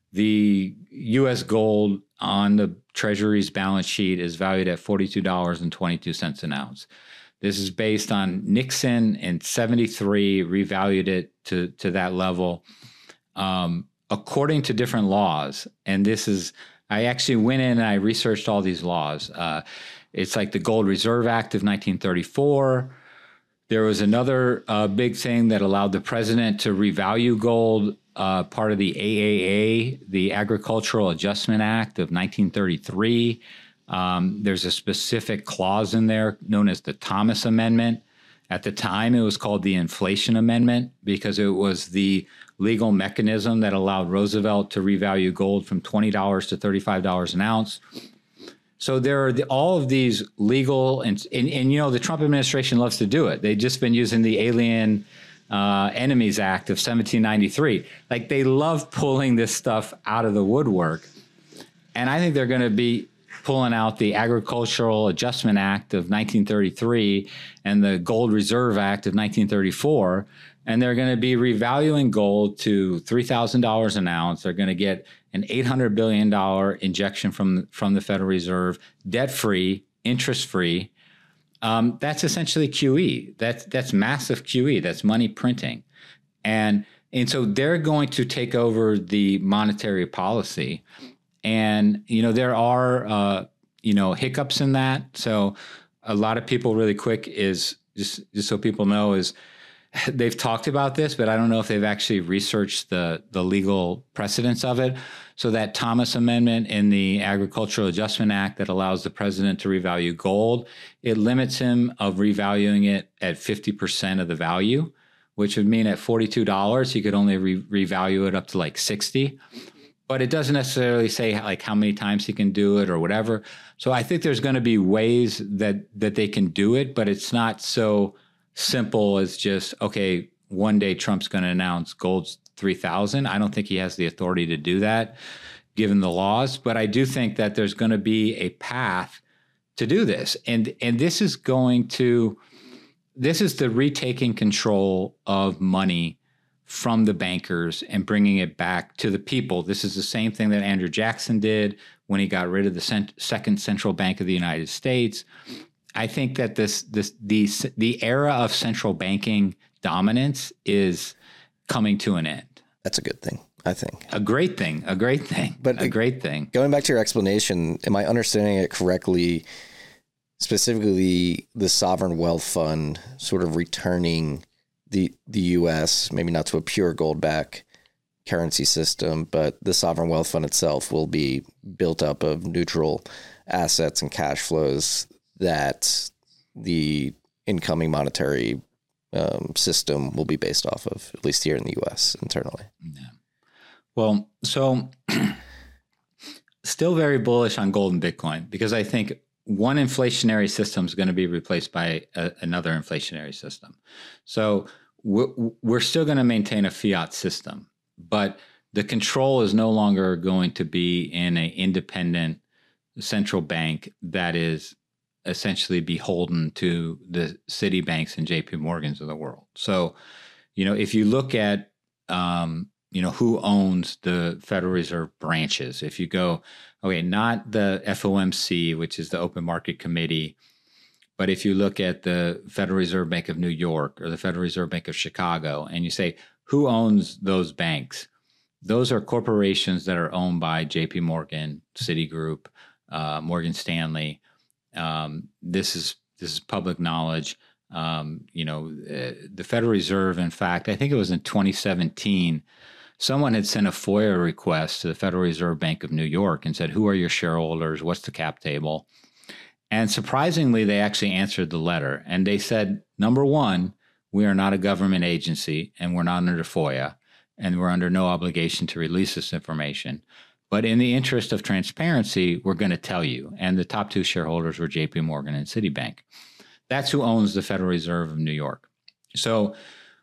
the U S gold on the Treasury's balance sheet is valued at forty-two dollars and twenty-two cents an ounce. This is based on Nixon in seventy-three, revalued it to, to that level. Um, according to different laws, and this is, I actually went in and I researched all these laws. Uh, it's like the Gold Reserve Act of nineteen thirty-four, There was another uh, big thing that allowed the president to revalue gold, uh, part of the A A A, the Agricultural Adjustment Act of nineteen thirty-three. Um, there's a specific clause in there known as the Thomas Amendment. At the time, it was called the Inflation Amendment because it was the legal mechanism that allowed Roosevelt to revalue gold from twenty dollars to thirty-five dollars an ounce. So there are the, all of these legal, and, and, and, you know, the Trump administration loves to do it. They've just been using the Alien uh, Enemies Act of seventeen ninety-three. Like, they love pulling this stuff out of the woodwork. And I think they're going to be pulling out the Agricultural Adjustment Act of nineteen thirty-three and the Gold Reserve Act of nineteen thirty-four. And they're going to be revaluing gold to three thousand dollars an ounce. They're going to get an eight hundred billion dollars injection from, from the Federal Reserve, debt-free, interest-free. Um, that's essentially Q E. That's, that's massive Q E. That's money printing. And, and so they're going to take over the monetary policy. And, you know, there are, uh, you know, hiccups in that. So a lot of people really quick is, just, just so people know, is they've talked about this, but I don't know if they've actually researched the, the legal precedents of it. So that Thomas Amendment in the Agricultural Adjustment Act that allows the president to revalue gold, it limits him of revaluing it at fifty percent of the value, which would mean at forty-two dollars, he could only re- revalue it up to like sixty. But it doesn't necessarily say like how many times he can do it or whatever. So I think there's going to be ways that, that they can do it, but it's not so simple as just, okay, one day Trump's going to announce gold's three thousand. I don't think he has the authority to do that given the laws, but I do think that there's going to be a path to do this. And, and this is going to, this is the retaking control of money from the bankers and bringing it back to the people. This is the same thing that Andrew Jackson did when he got rid of the cent- second central bank of the United States. I think that this, this, the, the era of central banking dominance is coming to an end. That's a good thing, I think. A great thing, a great thing, but a great thing. Going back to your explanation, am I understanding it correctly? Specifically, the sovereign wealth fund sort of returning the the U S, maybe not to a pure gold back currency system, but the sovereign wealth fund itself will be built up of neutral assets and cash flows that the incoming monetary um, system will be based off of, at least here in the U S internally. Yeah. Well, so still very bullish on gold and Bitcoin because I think one inflationary system is going to be replaced by a, another inflationary system. So we're, we're still going to maintain a fiat system, but the control is no longer going to be in an independent central bank that is essentially beholden to the Citibanks and J P Morgans of the world. So, you know, if you look at, um, you know, who owns the Federal Reserve branches, if you go, okay, not the F O M C, which is the Open Market Committee, but if you look at the Federal Reserve Bank of New York or the Federal Reserve Bank of Chicago, and you say, who owns those banks? Those are corporations that are owned by J P Morgan, Citigroup, uh, Morgan Stanley. Um, this is this is public knowledge. Um, you know, uh, the Federal Reserve, in fact, I think it was in twenty seventeen, someone had sent a FOIA request to the Federal Reserve Bank of New York and said, who are your shareholders? What's the cap table? And surprisingly, they actually answered the letter. And they said, number one, we are not a government agency and we're not under FOIA and we're under no obligation to release this information. But in the interest of transparency, we're going to tell you. And the top two shareholders were J P Morgan and Citibank. That's who owns the Federal Reserve of New York. So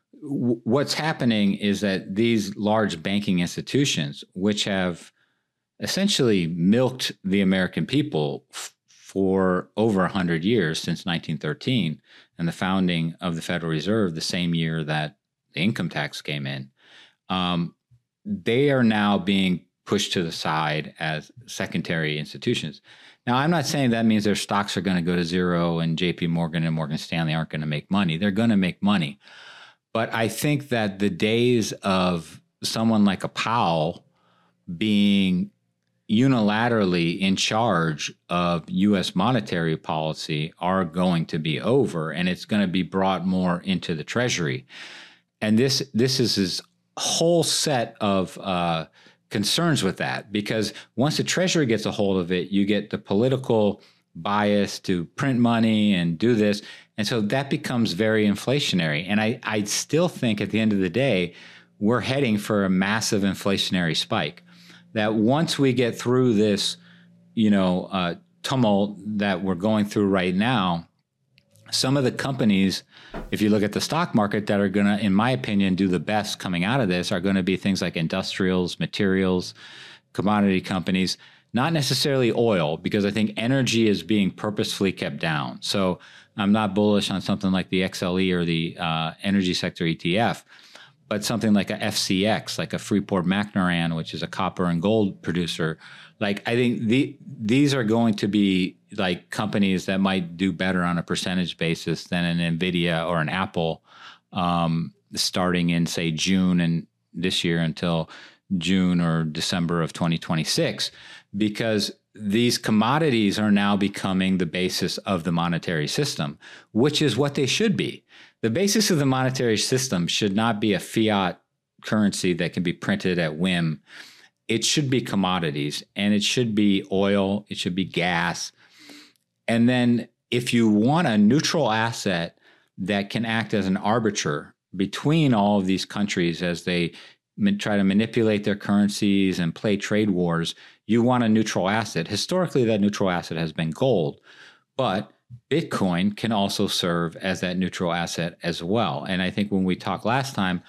w- what's happening is that these large banking institutions, which have essentially milked the American people f- for over one hundred years, since nineteen thirteen, and the founding of the Federal Reserve, the same year that the income tax came in, um, they are now being pushed to the side as secondary institutions. Now, I'm not saying that means their stocks are going to go to zero and J P Morgan and Morgan Stanley aren't going to make money. They're going to make money. But I think that the days of someone like a Powell being unilaterally in charge of U S monetary policy are going to be over, and it's going to be brought more into the Treasury. And this this is his whole set of uh, concerns with that, because once the Treasury gets a hold of it, you get the political bias to print money and do this. And so that becomes very inflationary. And I, I still think at the end of the day, we're heading for a massive inflationary spike. That once we get through this, you know, uh, tumult that we're going through right now, some of the companies, if you look at the stock market, that are going to, in my opinion, do the best coming out of this are going to be things like industrials, materials, commodity companies, not necessarily oil, because I think energy is being purposefully kept down. So I'm not bullish on something like the X L E or the uh, energy sector E T F. But something like a F C X, like a Freeport-McMoRan, which is a copper and gold producer, like I think the, these are going to be like companies that might do better on a percentage basis than an NVIDIA or an Apple, um, starting in, say, June and this year until June or December of twenty twenty-six, because these commodities are now becoming the basis of the monetary system, which is what they should be. The basis of the monetary system should not be a fiat currency that can be printed at whim. It should be commodities, and it should be oil, it should be gas. And then if you want a neutral asset that can act as an arbiter between all of these countries as they try to manipulate their currencies and play trade wars, you want a neutral asset. Historically, that neutral asset has been gold, but Bitcoin can also serve as that neutral asset as well. And I think when we talked last time,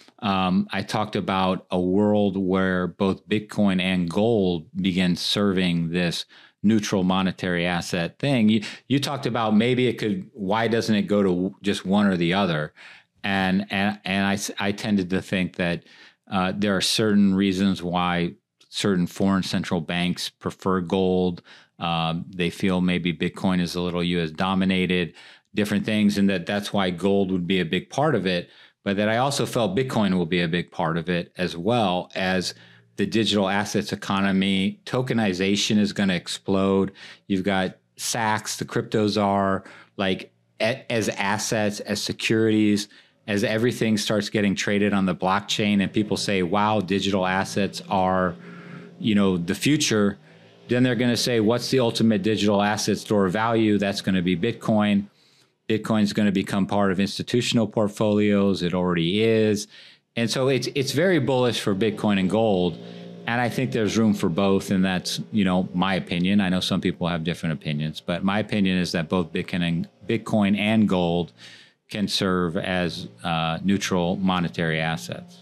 um, I talked about a world where both Bitcoin and gold begin serving this neutral monetary asset thing. You, you talked about maybe it could, why doesn't it go to just one or the other? And and, and I, I tended to think that uh, there are certain reasons why certain foreign central banks prefer gold. Um, they feel maybe Bitcoin is a little U S dominated, different things, and that that's why gold would be a big part of it. But that I also felt Bitcoin will be a big part of it, as well as the digital assets economy. Tokenization is going to explode. You've got Saks, the crypto czar, like a, as assets, as securities, as everything starts getting traded on the blockchain, and people say, wow, digital assets are, you know, the future. Then they're going to say, what's the ultimate digital asset store of value? That's going to be Bitcoin. Bitcoin's going to become part of institutional portfolios. It already is. And so it's it's very bullish for Bitcoin and gold. And I think there's room for both. And that's, you know, my opinion. I know some people have different opinions, but my opinion is that both Bitcoin and, Bitcoin and gold can serve as uh, neutral monetary assets.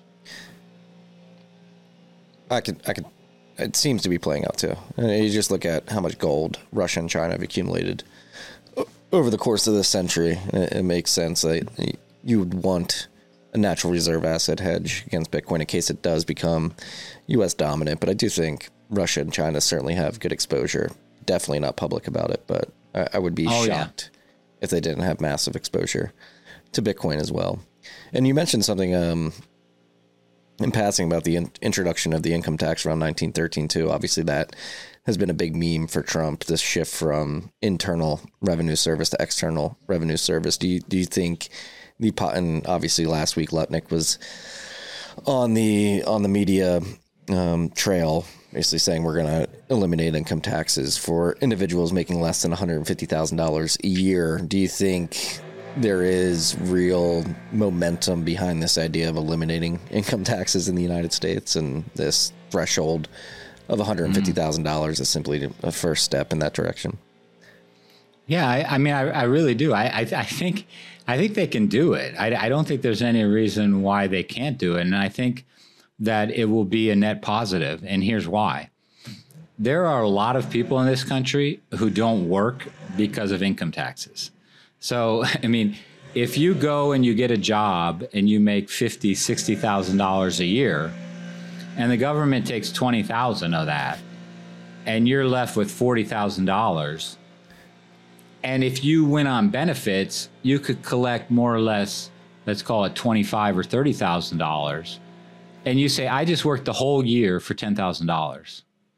I could, I could. It seems to be playing out too. You just look at how much gold Russia and China have accumulated over the course of this century. It makes sense that you would want a natural reserve asset hedge against Bitcoin in case it does become U S dominant. But I do think Russia and China certainly have good exposure. Definitely not public about it, but I, I would be oh, shocked yeah. if they didn't have massive exposure to Bitcoin as well. And you mentioned something um, in passing about the in- introduction of the income tax around nineteen thirteen too. Obviously that has been a big meme for Trump, this shift from internal revenue service to external revenue service. Do you, do you think the, and obviously last week Lutnick was on the, on the media um, trail, basically saying we're going to eliminate income taxes for individuals making less than one hundred fifty thousand dollars a year. Do you think there is real momentum behind this idea of eliminating income taxes in the United States, and this threshold of one hundred fifty thousand dollars is simply a first step in that direction? Yeah, I, I mean, I, I really do. I, I, I think, I think they can do it. I, I don't think there's any reason why they can't do it, and I think that it will be a net positive. And here's why: there are a lot of people in this country who don't work because of income taxes. So, I mean, if you go and you get a job and you make fifty thousand dollars, sixty thousand dollars a year, and the government takes twenty thousand dollars of that, and you're left with forty thousand dollars, and if you went on benefits, you could collect more or less, let's call it twenty-five thousand dollars or thirty thousand dollars, and you say, I just worked the whole year for ten thousand dollars.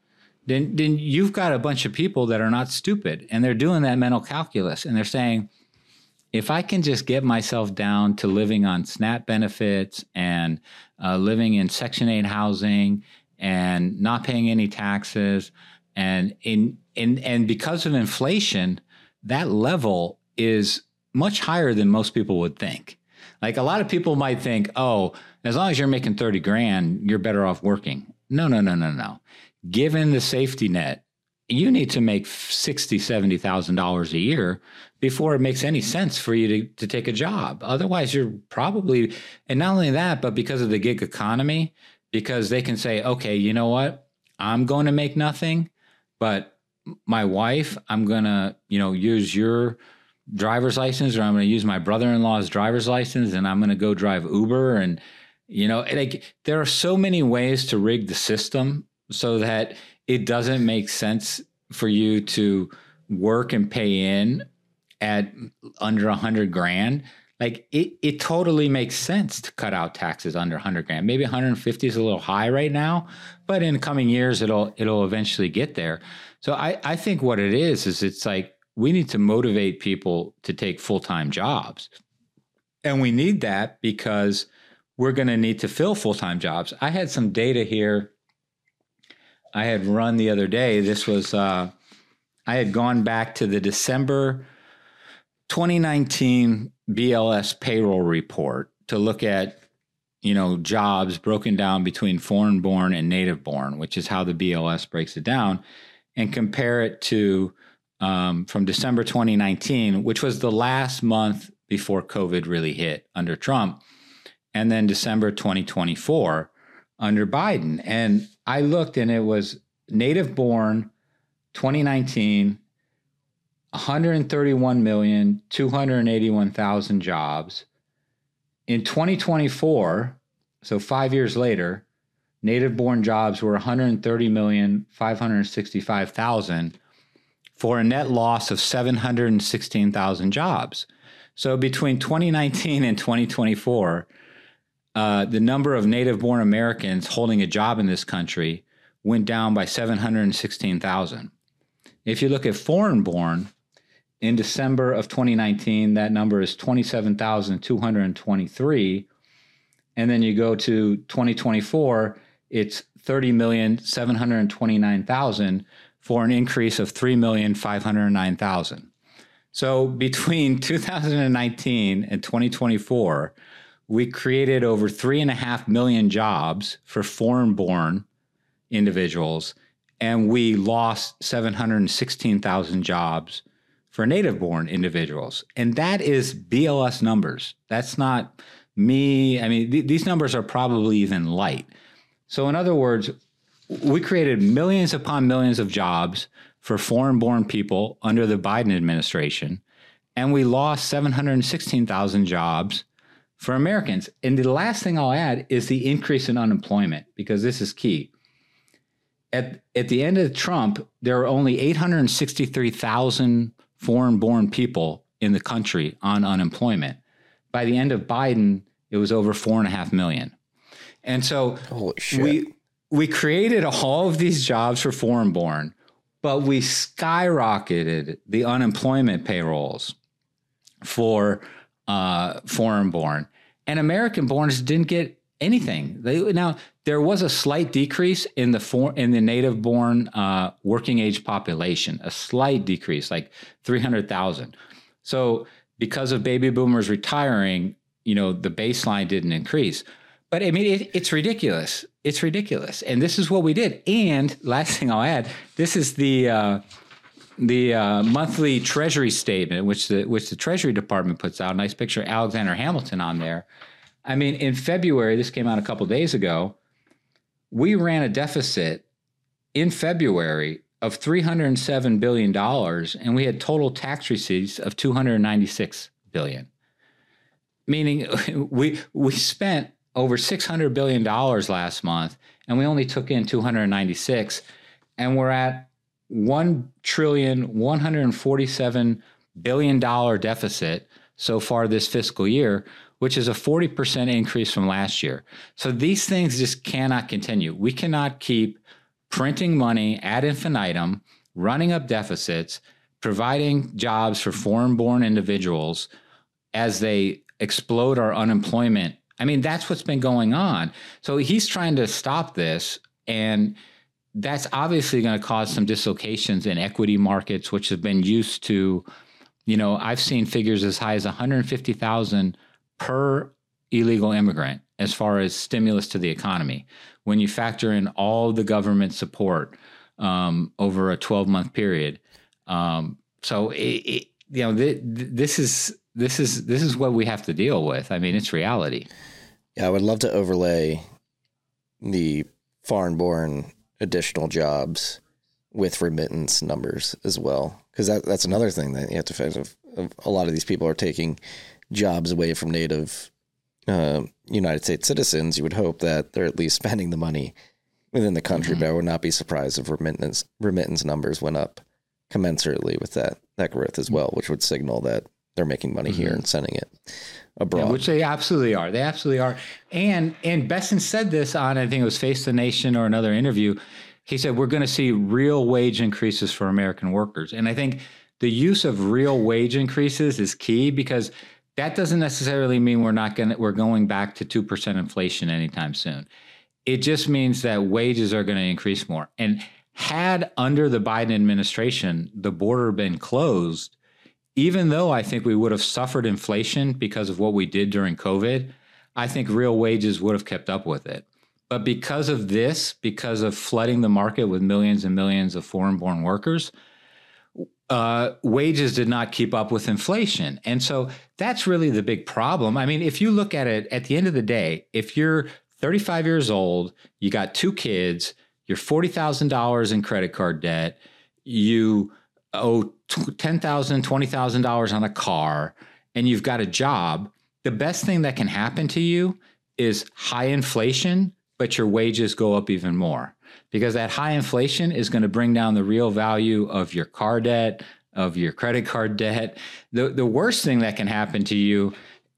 then then you've got a bunch of people that are not stupid, and they're doing that mental calculus, and they're saying, if I can just get myself down to living on SNAP benefits and uh, living in Section eight housing and not paying any taxes, and in in and because of inflation, that level is much higher than most people would think. Like a lot of people might think, oh, as long as you're making thirty grand, you're better off working. No, no, no, no, no. Given the safety net, you need to make sixty thousand dollars, seventy thousand dollars a year before it makes any sense for you to, to take a job. Otherwise, you're probably, and not only that, but because of the gig economy, because they can say, okay, you know what? I'm going to make nothing, but my wife, I'm going to, you know, use your driver's license, or I'm going to use my brother-in-law's driver's license, and I'm going to go drive Uber. And, you know, like there are so many ways to rig the system so that it doesn't make sense for you to work and pay in at under a hundred grand. Like it, it totally makes sense to cut out taxes under a hundred grand. Maybe one hundred fifty is a little high right now, but in the coming years, it'll, it'll eventually get there. So I, I think what it is, is it's like, we need to motivate people to take full-time jobs. And we need that because we're going to need to fill full-time jobs. I had some data here I had run the other day. This was, uh, I had gone back to the December twenty nineteen B L S payroll report to look at, you know, jobs broken down between foreign born and native born, which is how the B L S breaks it down, and compare it to um, from December twenty nineteen, which was the last month before COVID really hit under Trump, and then December twenty twenty-four under Biden. And I looked, and it was native born twenty nineteen, one hundred thirty-one million, two hundred eighty-one thousand jobs. In twenty twenty-four, so five years later, native born jobs were one hundred thirty million, five hundred sixty-five thousand for a net loss of seven hundred sixteen thousand jobs. So between twenty nineteen and twenty twenty-four, uh, the number of native born Americans holding a job in this country went down by seven hundred sixteen thousand. If you look at foreign born, in December of twenty nineteen, that number is twenty-seven thousand two hundred twenty-three. And then you go to twenty twenty-four, it's thirty million, seven hundred twenty-nine thousand for an increase of three million, five hundred nine thousand. So between two thousand nineteen and twenty twenty-four, we created over three and a half million jobs for foreign born individuals, and we lost seven hundred sixteen thousand jobs for native born individuals. And that is B L S numbers. That's not me. I mean, th- these numbers are probably even light. So in other words, we created millions upon millions of jobs for foreign born people under the Biden administration, and we lost seven hundred sixteen thousand jobs for Americans. And the last thing I'll add is the increase in unemployment, because this is key. At, at the end of Trump, there were only eight hundred sixty-three thousand foreign-born people in the country on unemployment. By the end of Biden, it was over four and a half million. And so Holy shit. we we created all of these jobs for foreign-born, but we skyrocketed the unemployment payrolls for uh, foreign-born, and American-borns didn't get anything. They, now, there was a slight decrease in the for, in the native-born uh, working-age population, a slight decrease, like three hundred thousand. So because of baby boomers retiring, you know, the baseline didn't increase. But I mean, it, it's ridiculous. It's ridiculous. And this is what we did. And last thing I'll add, this is the uh, the uh, monthly Treasury statement, which the which the Treasury Department puts out. Nice picture of Alexander Hamilton on there. I mean, in February, this came out a couple of days ago, we ran a deficit in February of three hundred seven billion dollars, and we had total tax receipts of two hundred ninety-six billion dollars. Meaning we we spent over six hundred billion dollars last month, and we only took in two hundred ninety-six, and we're at one trillion one hundred forty-seven billion dollars deficit so far this fiscal year, which is a forty percent increase from last year. So these things just cannot continue. We cannot keep printing money ad infinitum, running up deficits, providing jobs for foreign-born individuals as they explode our unemployment. I mean, that's what's been going on. So he's trying to stop this, and that's obviously going to cause some dislocations in equity markets, which have been used to, you know, I've seen figures as high as one hundred fifty thousand per illegal immigrant as far as stimulus to the economy. When you factor in all the government support um, over a twelve-month period. Um, so, it, it, you know, th- th- this is this is this is what we have to deal with. I mean, it's reality. Yeah, I would love to overlay the foreign-born additional jobs with remittance numbers as well, because that, that's another thing that you have to face. Of, of a lot of these people are taking jobs away from native uh, United States citizens. You would hope that they're at least spending the money within the country, mm-hmm. but I would not be surprised if remittance remittance numbers went up commensurately with that that growth as well, which would signal that they're making money mm-hmm. here and sending it abroad. Yeah, which they absolutely are. They absolutely are. And and Bessent said this on, I think it was Face the Nation or another interview. He said, we're going to see real wage increases for American workers. And I think the use of real wage increases is key, because that doesn't necessarily mean we're not going to, we're going back to two percent inflation anytime soon. It just means that wages are going to increase more. And had under the Biden administration, the border been closed, even though I think we would have suffered inflation because of what we did during COVID, I think real wages would have kept up with it. But because of this, because of flooding the market with millions and millions of foreign-born workers, uh, wages did not keep up with inflation. And so that's really the big problem. I mean, if you look at it, at the end of the day, if you're thirty-five years old, you got two kids, you're forty thousand dollars in credit card debt, you owe ten thousand dollars, twenty thousand dollars on a car, and you've got a job, the best thing that can happen to you is high inflation, but your wages go up even more, because that high inflation is going to bring down the real value of your car debt, of your credit card debt. The, the worst thing that can happen to you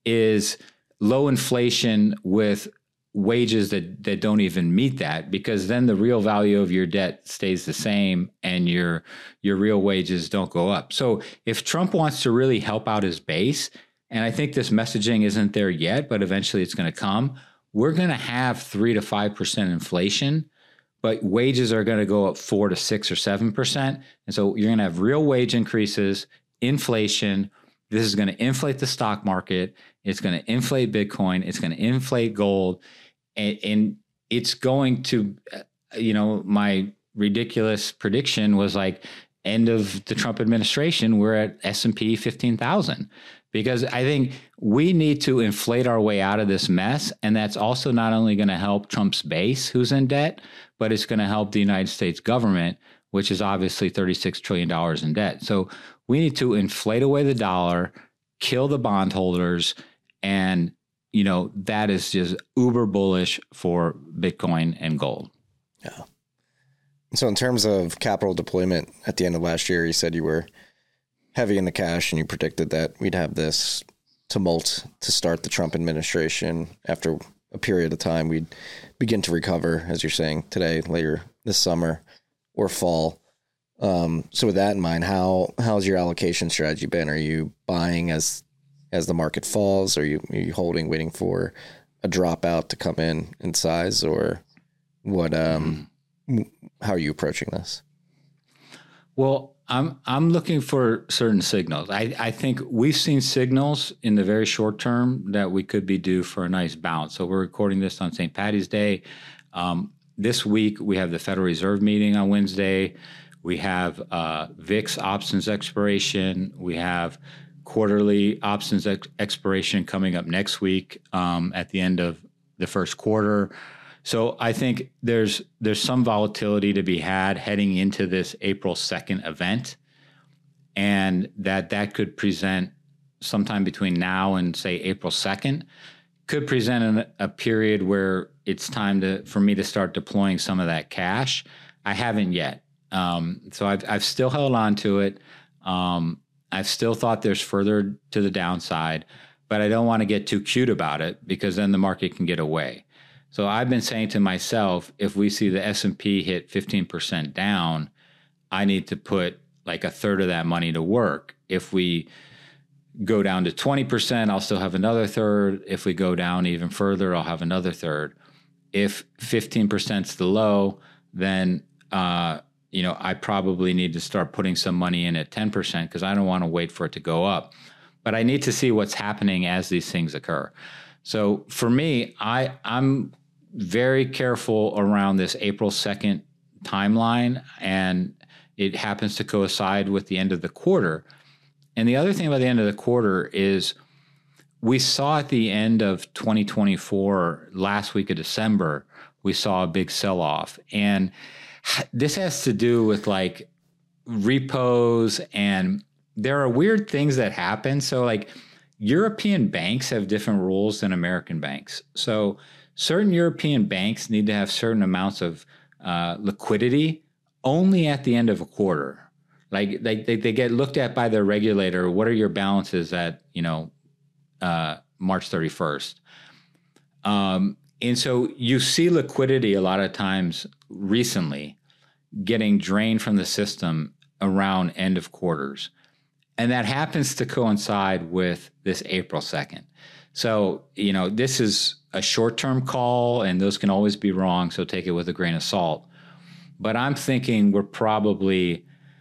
is low inflation with wages that, that don't even meet that, because then the real value of your debt stays the same and your your real wages don't go up. So if Trump wants to really help out his base, and I think this messaging isn't there yet, but eventually it's going to come, we're going to have three to five percent inflation, but wages are going to go up four to six or seven percent. And so you're going to have real wage increases, inflation. This is going to inflate the stock market. It's going to inflate Bitcoin. It's going to inflate gold. And, and it's going to, you know, my ridiculous prediction was like end of the Trump administration, we're at S and P fifteen thousand. Because I think we need to inflate our way out of this mess. And that's also not only going to help Trump's base, who's in debt, but it's going to help the United States government, which is obviously thirty-six trillion dollars in debt. So we need to inflate away the dollar, kill the bondholders, and, you know, that is just uber bullish for Bitcoin and gold. Yeah. So in terms of capital deployment, at the end of last year, you said you were heavy in the cash, and you predicted that we'd have this tumult to start the Trump administration. After a period of time, we'd begin to recover, as you're saying today, later this summer or fall. Um, so with that in mind, how how's your allocation strategy been? Are you buying as as the market falls? Are you are you holding, waiting for a dropout to come in in size, or what? Um, mm. How are you approaching this? Well, I'm I'm looking for certain signals. I, I think we've seen signals in the very short term that we could be due for a nice bounce. So we're recording this on Saint Patty's Day. Um, this week, we have the Federal Reserve meeting on Wednesday. We have uh, V I X options expiration. We have quarterly options ex- expiration coming up next week um, at the end of the first quarter. So I think there's there's some volatility to be had heading into this April second event, and that that could present sometime between now and, say, April second, could present an, a period where it's time to for me to start deploying some of that cash. I haven't yet. Um, so I've, I've still held on to it. Um, I've still thought there's further to the downside, but I don't want to get too cute about it, because then the market can get away. So I've been saying to myself, if we see the S and P hit fifteen percent down, I need to put like a third of that money to work. If we go down to twenty percent, I'll still have another third. If we go down even further, I'll have another third. If fifteen percent is the low, then, uh, you know, I probably need to start putting some money in at ten percent because I don't want to wait for it to go up. But I need to see what's happening as these things occur. So for me, I, I'm very careful around this April second timeline, and it happens to coincide with the end of the quarter. And the other thing about the end of the quarter is we saw at the end of twenty twenty-four, last week of December, we saw a big sell-off. And this has to do with like repos, and there are weird things that happen. So like European banks have different rules than American banks. So certain European banks need to have certain amounts of uh, liquidity only at the end of a quarter. Like they, they they get looked at by their regulator. What are your balances at, you know, uh, March thirty-first? Um, and so you see liquidity a lot of times recently getting drained from the system around end of quarters. And that happens to coincide with this April second. So, you know, this is a short-term call, and those can always be wrong, so take it with a grain of salt. But I'm thinking we're probably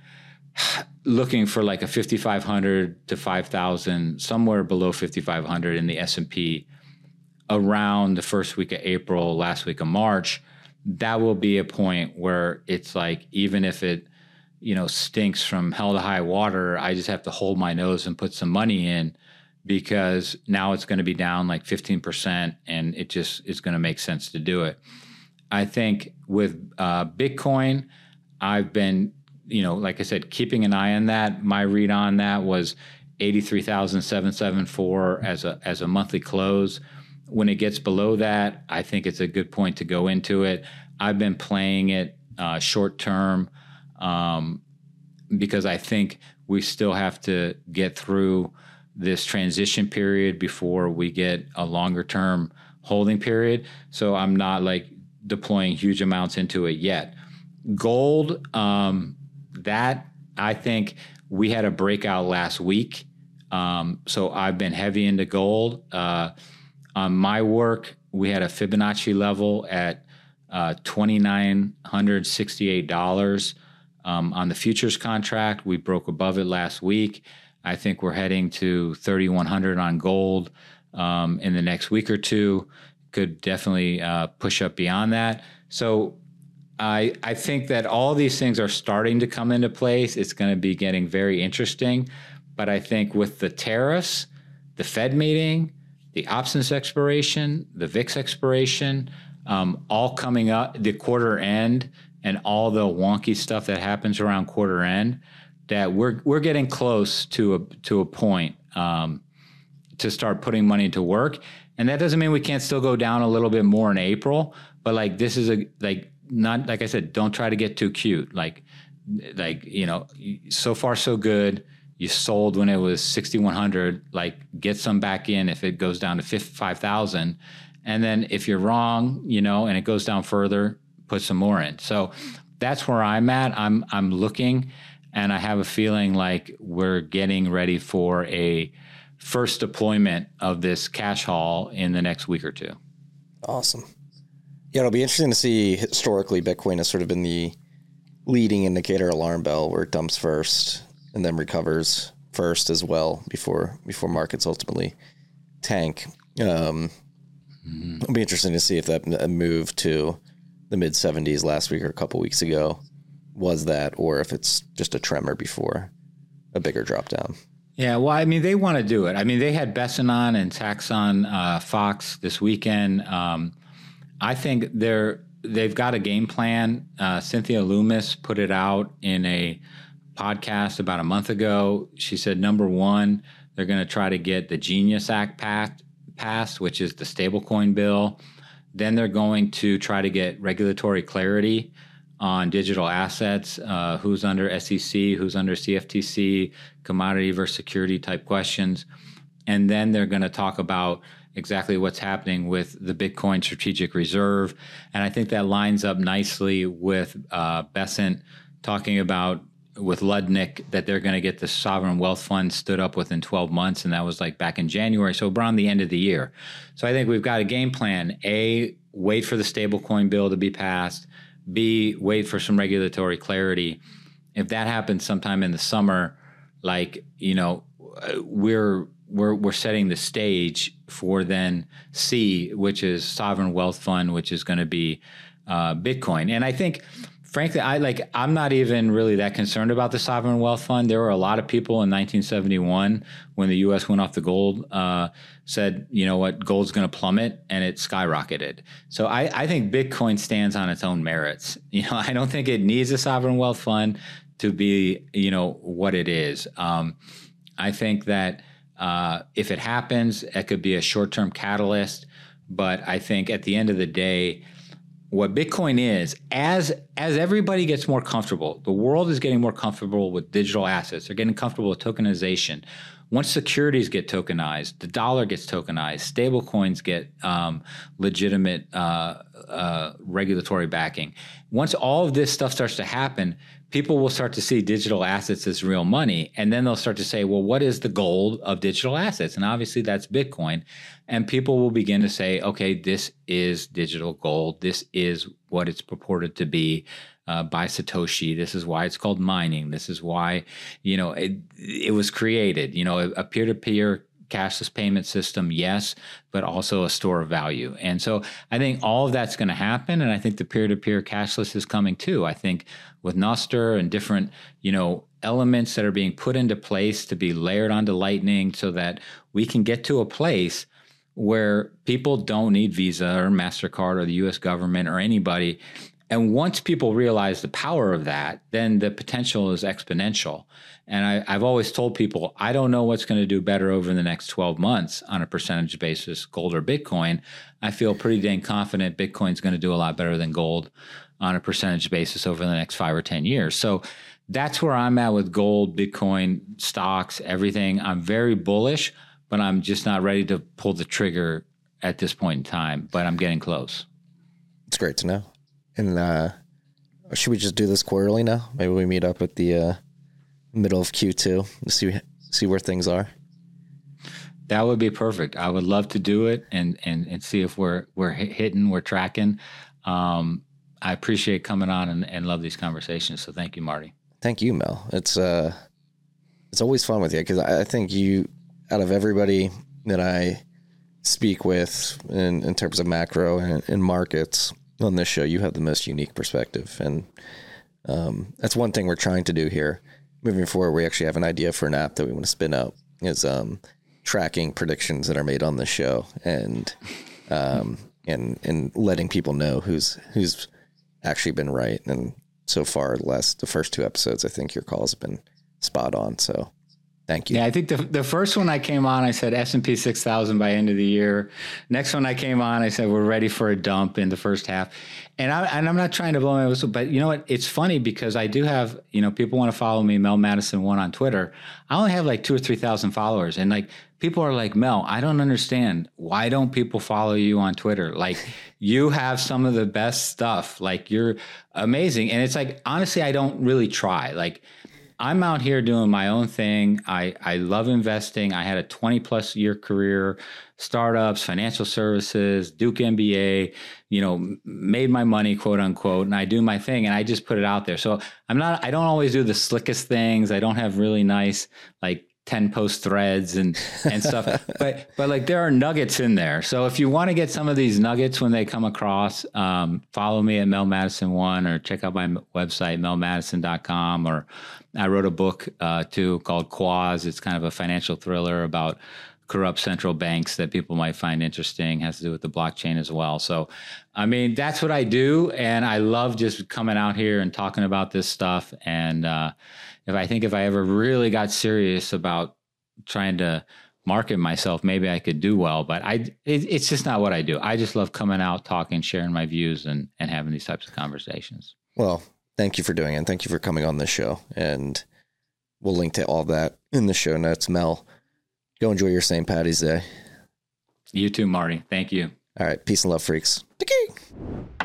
looking for like a fifty-five hundred to five thousand, somewhere below fifty-five hundred in the S and P around the first week of April, last week of March. That will be a point where it's like, even if it, you know, stinks from hell to high water, I just have to hold my nose and put some money in, because now it's going to be down like fifteen percent, and it just is going to make sense to do it. I think with uh, Bitcoin, I've been, you know, like I said, keeping an eye on that. My read on that was eighty-three thousand seven hundred seventy-four as a as a monthly close. When it gets below that, I think it's a good point to go into it. I've been playing it uh, short term um, because I think we still have to get through this transition period before we get a longer term holding period. So I'm not like deploying huge amounts into it yet. Gold, um, that I think we had a breakout last week. Um, so I've been heavy into gold. Uh, on my work, we had a Fibonacci level at uh, two thousand nine hundred sixty-eight dollars um, on the futures contract. We broke above it last week. I think we're heading to thirty-one hundred on gold um, in the next week or two. Could definitely uh, push up beyond that. So I I think that all these things are starting to come into place. It's going to be getting very interesting. But I think with the tariffs, the Fed meeting, the options expiration, the V I X expiration, um, all coming up, the quarter end, and all the wonky stuff that happens around quarter end, that we're we're getting close to a to a point um, to start putting money to work. And that doesn't mean we can't still go down a little bit more in April. But like this is a like not like I said, don't try to get too cute. Like like you know, so far so good. You sold when it was sixty-one hundred, like get some back in if it goes down to five thousand. And then if you're wrong, you know, and it goes down further, put some more in. So that's where I'm at. I'm I'm looking, and I have a feeling like we're getting ready for a first deployment of this cash haul in the next week or two. Awesome. Yeah, it'll be interesting to see. Historically, Bitcoin has sort of been the leading indicator alarm bell, where it dumps first and then recovers first as well before before markets ultimately tank. Um, mm-hmm. It'll be interesting to see if that move to the mid seventies last week or a couple weeks ago was that, or if it's just a tremor before a bigger drop down. Yeah, well, I mean, they want to do it. I mean, they had Besson on and Sachs on uh, Fox this weekend. Um, I think they're they've got a game plan. Uh, Cynthia Loomis put it out in a podcast about a month ago. She said, number one, they're going to try to get the Genius Act passed, passed, which is the stablecoin bill. Then they're going to try to get regulatory clarity on digital assets, uh, who's under S E C, who's under C F T C, commodity versus security type questions. And then they're going to talk about exactly what's happening with the Bitcoin Strategic Reserve. And I think that lines up nicely with uh, Bessent talking about with Ludnick that they're going to get the sovereign wealth fund stood up within twelve months. And that was like back in January. So we're on the end of the year. So I think we've got a game plan. A, wait for the stablecoin bill to be passed. B, wait for some regulatory clarity. If that happens sometime in the summer, like, you know, we're we're we're setting the stage for then C, which is sovereign wealth fund, which is going to be uh, Bitcoin. And I think, frankly, I like I'm not even really that concerned about the sovereign wealth fund. There were a lot of people in nineteen seventy-one when the U S went off the gold, uh, said, you know what, gold's going to plummet, and it skyrocketed. So I, I think Bitcoin stands on its own merits. You know, I don't think it needs a sovereign wealth fund to be, you know, what it is. Um, I think that uh, if it happens, it could be a short-term catalyst. But I think at the end of the day, what Bitcoin is, as as everybody gets more comfortable, the world is getting more comfortable with digital assets. They're getting comfortable with tokenization. Once securities get tokenized, the dollar gets tokenized, stable coins get um, legitimate uh, uh, regulatory backing. Once all of this stuff starts to happen, people will start to see digital assets as real money. And then they'll start to say, well, what is the gold of digital assets? And obviously that's Bitcoin. And people will begin to say, okay, this is digital gold. This is what it's purported to be. Uh, by Satoshi. This is why it's called mining. This is why, you know, it, it was created, you know, a, a peer-to-peer cashless payment system, yes, but also a store of value. And so I think all of that's going to happen. And I think the peer-to-peer cashless is coming too. I think with Nostr and different, you know, elements that are being put into place to be layered onto Lightning so that we can get to a place where people don't need Visa or MasterCard or the U S government or anybody. And once people realize the power of that, then the potential is exponential. And I, I've always told people, I don't know what's going to do better over the next twelve months on a percentage basis, gold or Bitcoin. I feel pretty dang confident Bitcoin's going to do a lot better than gold on a percentage basis over the next five or ten years. So that's where I'm at with gold, Bitcoin, stocks, everything. I'm very bullish, but I'm just not ready to pull the trigger at this point in time, but I'm getting close. It's great to know. And uh, should we just do this quarterly now? Maybe we meet up at the uh, middle of Q two to see see where things are. That would be perfect. I would love to do it and and, and see if we're we're hitting, we're tracking. Um, I appreciate coming on and, and love these conversations. So thank you, Marty. Thank you, Mel. It's uh, it's always fun with you because I, I think you, out of everybody that I speak with in, in terms of macro and, and markets on this show, you have the most unique perspective. And um, that's one thing we're trying to do here. Moving forward, we actually have an idea for an app that we want to spin out is um, tracking predictions that are made on the show and um, and and letting people know who's who's actually been right. And so far, the last the first two episodes, I think your calls have been spot on. So thank you. Yeah, I think the the first one I came on, I said S and P six thousand by end of the year. Next one I came on, I said we're ready for a dump in the first half. And, I, and I'm not trying to blow my whistle, but you know what? It's funny because I do have, you know, people want to follow me, Mel Madison one on Twitter. I only have like two or three thousand followers. And like people are like, Mel, I don't understand. Why don't people follow you on Twitter? Like you have some of the best stuff. Like you're amazing. And it's like, honestly, I don't really try. Like I'm out here doing my own thing. I, I love investing. I had a twenty plus year career, startups, financial services, Duke M B A, you know, made my money, quote unquote, and I do my thing and I just put it out there. So I'm not, I don't always do the slickest things. I don't have really nice, like ten post threads and, and stuff, but, but like there are nuggets in there. So if you want to get some of these nuggets when they come across, um, follow me at Mel Madison one or check out my website, mel madison dot com. Or I wrote a book, uh, too called Quaz. It's kind of a financial thriller about corrupt central banks that people might find interesting, has to do with the blockchain as well. So, I mean, that's what I do. And I love just coming out here and talking about this stuff. And, uh, if I think if I ever really got serious about trying to market myself, maybe I could do well, but I, it, it's just not what I do. I just love coming out, talking, sharing my views and, and having these types of conversations. Well, thank you for doing it. And thank you for coming on this show. And we'll link to all that in the show notes. Mel, go enjoy your Saint Patty's Day. You too, Marty. Thank you. All right. Peace and love, freaks. Take care.